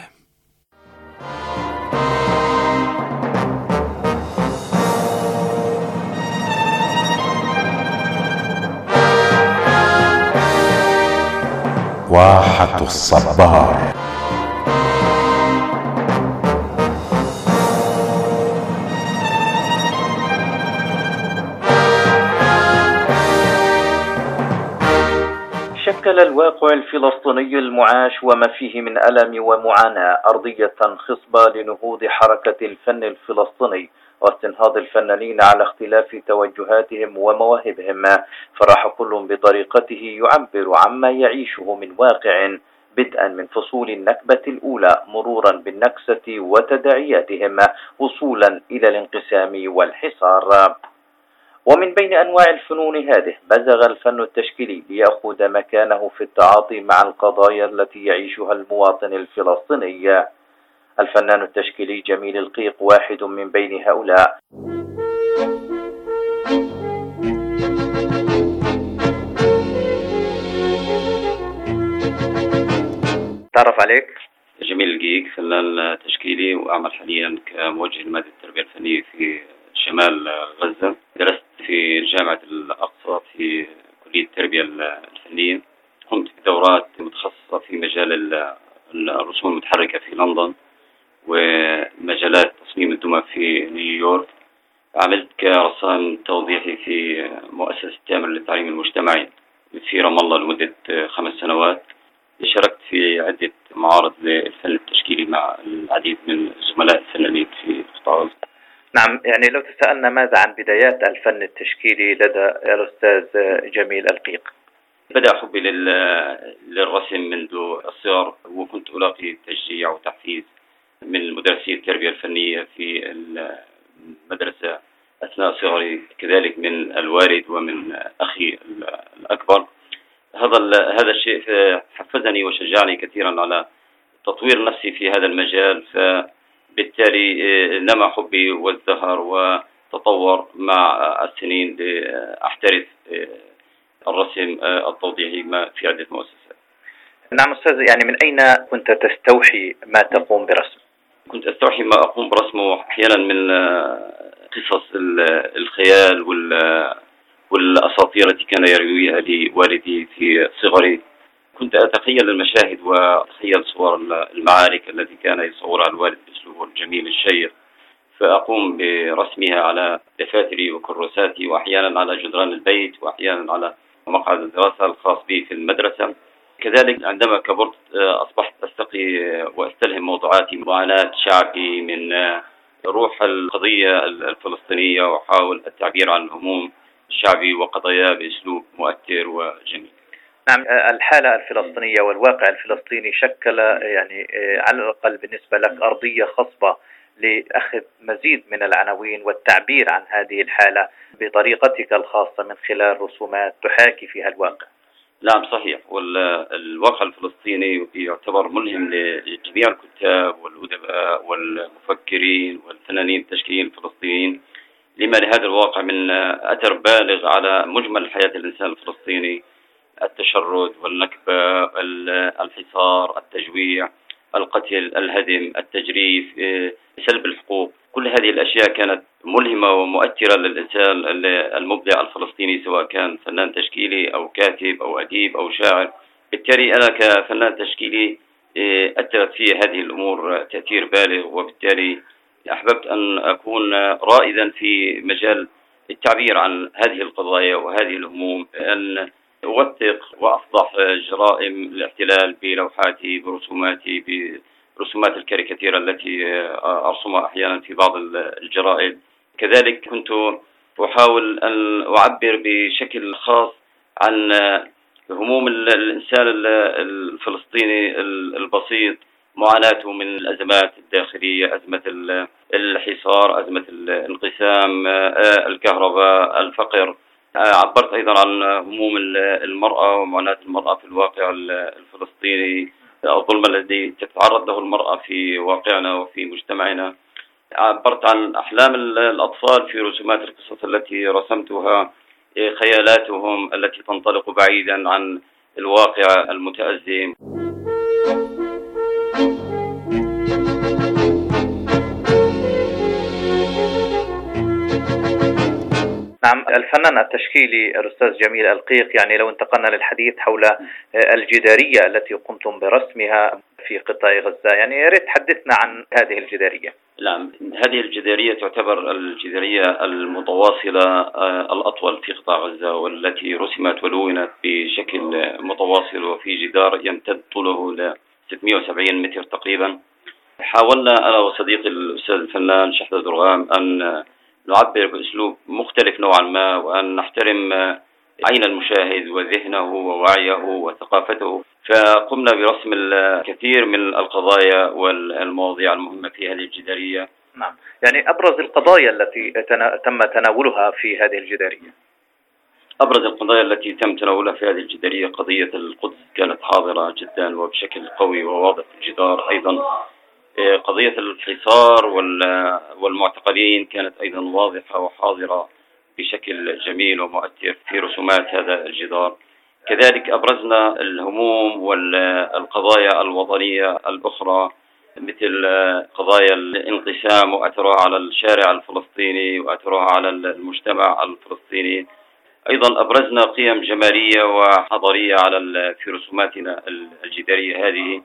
واحة الصبار. شكل الواقع الفلسطيني المعاش وما فيه من ألم ومعاناة أرضية خصبة لنهوض حركة الفن الفلسطيني واستنهاض الفنانين على اختلاف توجهاتهم ومواهبهم، فراح كل بطريقته يعبر عما يعيشه من واقع، بدءا من فصول النكبة الأولى مرورا بالنكسة وتداعياتهم وصولا إلى الانقسام والحصار. ومن بين أنواع الفنون هذه بزغ الفن التشكيلي ليأخذ مكانه في التعاطي مع القضايا التي يعيشها المواطن الفلسطيني. الفنان التشكيلي جميل القيق واحد من بين هؤلاء. تعرف عليك؟ جميل القيق، فنان تشكيلي وأعمل حاليا كموجه لمادة التربية الفنية في شمال غزة. درست في جامعة الأقصى في كلية التربية الفنية. قمت بدورات متخصصة في مجال الرسوم المتحركة في لندن ومجالات تصميم الدمى في نيويورك. عملت كرسام توضيحي في مؤسسة تامر للتعليم المجتمعي في رام الله لمدة 5 سنوات. شاركت في عدة معارض للفن التشكيلي مع العديد من الزملاء الفنانين في قطاع غزة. نعم، يعني لو تسألنا ماذا عن بدايات الفن التشكيلي لدى الأستاذ جميل القيق؟ بدأ حبي للرسم منذ الصغر، وكنت ألاقي تشجيع وتحفيز من مدرسي التربية الفنية في المدرسة أثناء صغري، كذلك من الوالد ومن أخي الأكبر. هذا الشيء حفزني وشجعني كثيرا على تطوير نفسي في هذا المجال، فبالتالي نما حبي وازدهر وتطور مع السنين لأحترف الرسم التوضيحي في عدة مؤسسات. نعم أستاذ، يعني من أين كنت تستوحي ما تقوم برسمه؟ كنت أستوحي ما أقوم برسمه أحيانا من قصص الخيال والأساطير التي كان يرويها لي والدي في صغري. كنت أتخيل المشاهد وأتخيل صور المعارك التي كان يصورها الوالد بأسلوبه الجميل الشيق، فأقوم برسمها على دفاتري وكراساتي، وأحيانا على جدران البيت، وأحيانا على مقعد الدراسة الخاص بي في المدرسة. كذلك عندما كبرت أصبحت أستقي وأستلهم موضوعاتي من معاناة شعبي، من روح القضية الفلسطينية، وأحاول التعبير عن الهموم الشعبي وقضاياه بأسلوب مؤثر وجميل. نعم، الحالة الفلسطينية والواقع الفلسطيني شكل يعني على الأقل بالنسبة لك أرضية خصبة لأخذ مزيد من العناوين والتعبير عن هذه الحالة بطريقتك الخاصة من خلال رسومات تحاكي فيها الواقع. نعم صحيح، والواقع الفلسطيني يعتبر ملهم لجميع الكتاب والأدباء والمفكرين والفنانين التشكيليين الفلسطينيين، لما لهذا الواقع من أثر بالغ على مجمل حياة الإنسان الفلسطيني: التشرد والنكبة، الحصار، التجويع، القتل، الهدم، التجريف، سلب الحقوق. كل هذه الأشياء كانت ملهمة ومؤثرة للإنسان المبدع الفلسطيني، سواء كان فنان تشكيلي أو كاتب أو أديب أو شاعر. بالتالي أنا كفنان تشكيلي أثرت في هذه الأمور تأثير بالغ، وبالتالي أحببت أن أكون رائدا في مجال التعبير عن هذه القضايا وهذه الهموم، أن أوثق وأفضح جرائم الاحتلال بلوحاتي، برسوماتي، برسومات الكاريكاتير التي أرسمها أحيانا في بعض الجرائد. كذلك كنت أحاول أن أعبر بشكل خاص عن هموم الإنسان الفلسطيني البسيط، معاناته من الأزمات الداخلية، أزمة الحصار، أزمة الانقسام، الكهرباء، الفقر. عبرت أيضا عن هموم المرأة ومعاناة المرأة في الواقع الفلسطيني، الظلم الذي تتعرض له المرأة في واقعنا وفي مجتمعنا. عبرت عن أحلام الأطفال في رسومات القصص التي رسمتها، خيالاتهم التي تنطلق بعيدا عن الواقع المتأزم. نعم، الفنان التشكيلي الأستاذ جميل القيق، يعني لو انتقلنا للحديث حول الجدارية التي قمتم برسمها في قطاع غزة، يعني يا ريت تحدثنا عن هذه الجدارية. نعم، هذه الجدارية تعتبر الجدارية المتواصلة الأطول في قطاع غزة، والتي رسمت ولونت بشكل متواصل، وفي جدار يمتد طوله ل 670 متر تقريبا. حاولنا أنا وصديقي الأستاذ الفنان شحذة درغام أن نعبر بأسلوب مختلف نوعا ما، وأن نحترم عين المشاهد وذهنه ووعيه وثقافته. فقمنا برسم الكثير من القضايا والمواضيع المهمة في هذه الجدارية. نعم، يعني أبرز القضايا التي تم تناولها في هذه الجدارية. أبرز القضايا التي تم تناولها في هذه الجدارية قضية القدس كانت حاضرة جدا وبشكل قوي وواضح في الجدار. أيضا قضية الحصار والمعتقلين كانت أيضا واضحة وحاضرة بشكل جميل ومؤثر في رسومات هذا الجدار. كذلك أبرزنا الهموم والقضايا الوطنية الأخرى، مثل قضايا الانقسام وأثرها على الشارع الفلسطيني وأثرها على المجتمع الفلسطيني. أيضا أبرزنا قيم جمالية وحضارية في رسوماتنا الجدارية هذه،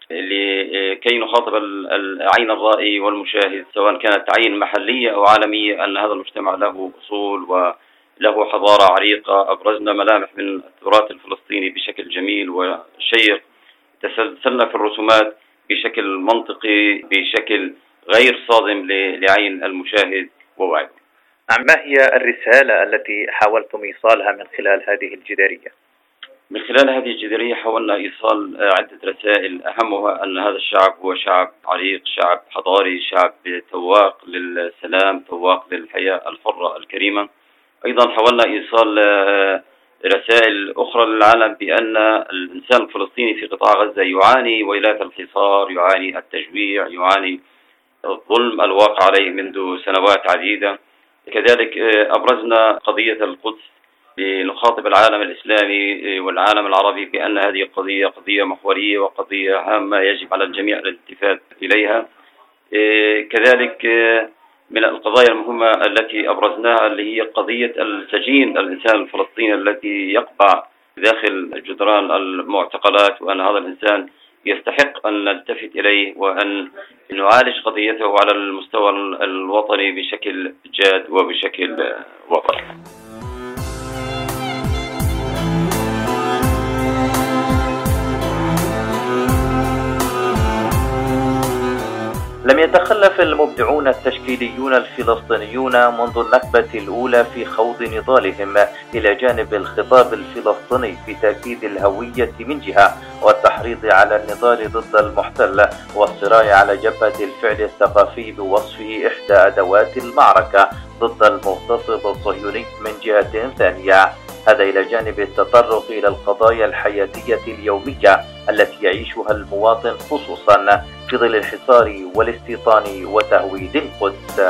لكي نخاطب العين الرائي والمشاهد، سواء كانت عين محلية أو عالمية، أن هذا المجتمع له أصول وله حضارة عريقة. أبرزنا ملامح من التراث الفلسطيني بشكل جميل وشيق، تسلسلنا في الرسومات بشكل منطقي، بشكل غير صادم لعين المشاهد ووعيه. ما هي الرسالة التي حاولتم إيصالها من خلال هذه الجدارية؟ من خلال هذه الجدارية حاولنا إيصال عدة رسائل، أهمها أن هذا الشعب هو شعب عريق، شعب حضاري، شعب تواق للسلام، تواق للحياة الحرة الكريمة. أيضا حاولنا إيصال رسائل أخرى للعالم بأن الإنسان الفلسطيني في قطاع غزة يعاني ويلات الحصار، يعاني التجويع، يعاني الظلم الواقع عليه منذ سنوات عديدة. كذلك أبرزنا قضية القدس لنخاطب العالم الإسلامي والعالم العربي بأن هذه قضية محورية وقضية هامة يجب على الجميع الالتفات إليها. كذلك من القضايا المهمة التي أبرزناها اللي هي قضية السجين الإنسان الفلسطيني الذي يقبع داخل جدران المعتقلات، وأن هذا الإنسان يستحق أن نلتفت إليه وأن نعالج قضيته على المستوى الوطني بشكل جاد وبشكل وطني. لم يتخلف المبدعون التشكيليون الفلسطينيون منذ النكبة الأولى في خوض نضالهم إلى جانب الخطاب الفلسطيني في تأكيد الهوية من جهة، والتحريض على النضال ضد المحتل، والصراع على جبهة الفعل الثقافي بوصفه إحدى أدوات المعركة ضد المغتصب الصهيوني من جهة ثانية. هذا إلى جانب التطرق إلى القضايا الحياتية اليومية التي يعيشها المواطن، خصوصا في ظل الحصار والاستيطان وتهويد القدس.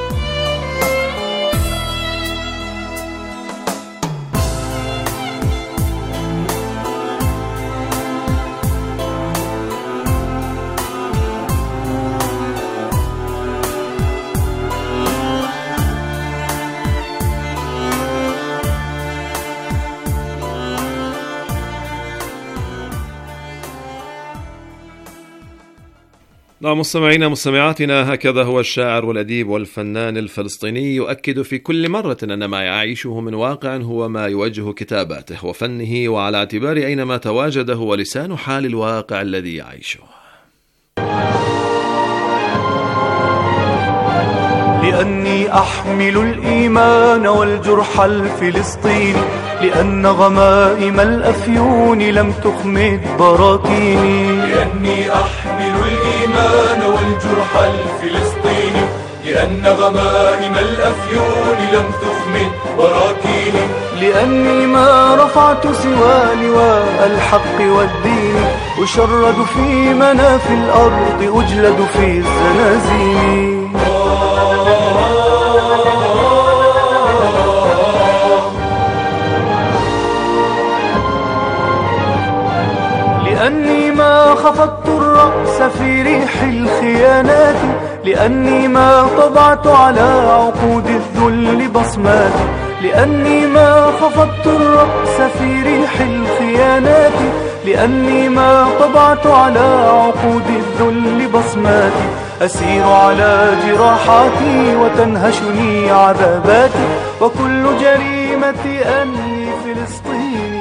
نعم مستمعينا مستمعاتنا، هكذا هو الشاعر والأديب والفنان الفلسطيني يؤكد في كل مرة أن ما يعيشه من واقع هو ما يوجه كتاباته وفنه، وعلى اعتبار أينما تواجد هو لسان حال الواقع الذي يعيشه. لأني أحمل الإيمان والجرح الفلسطيني، لأن غمائم الأفيون لم تخمد براكيني. لأني أحمل الإيمان والجرح الفلسطيني، لأن غمائم الأفيون لم تخمد براكيني. لأني ما رفعت سوى لواء الحق والدين، أشرد في مناف الأرض أجلد في الزنازين. لأني ما خفضت الرأس في ريح الخيانات، لأني ما طبعت على عقود الذل بصمات. لأني ما خفضت الرأس في ريح الخيانات، لأني ما طبعت على عقود الذل بصمات. أسير على جراحاتي وتنهشني عذاباتي، وكل جريمة أني فلسطيني.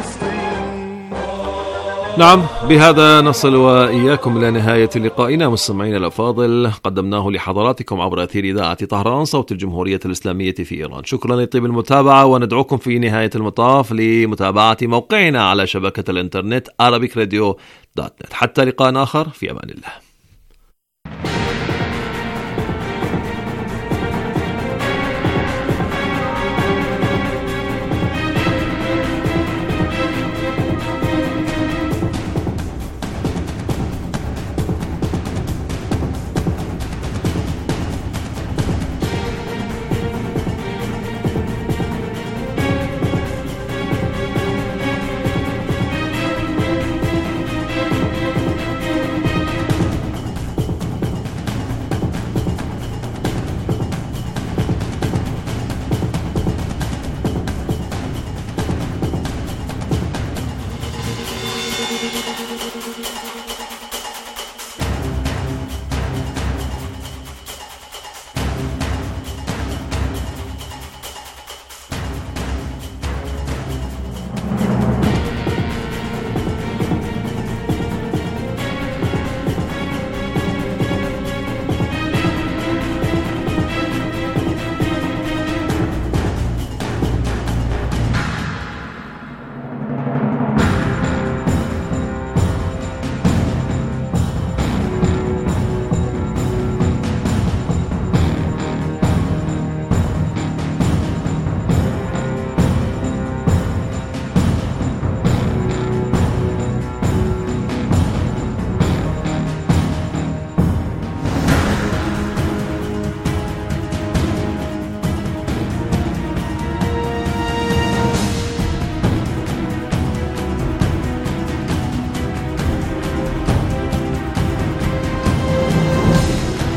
نعم، بهذا نصل وإياكم إلى نهاية لقائنا مستمعينا الأفاضل، قدمناه لحضراتكم عبر أثير إذاعة طهران صوت الجمهورية الإسلامية في إيران. شكرا لطيب المتابعة، وندعوكم في نهاية المطاف لمتابعة موقعنا على شبكة الإنترنت arabicradio.net. حتى لقاء آخر، في أمان الله.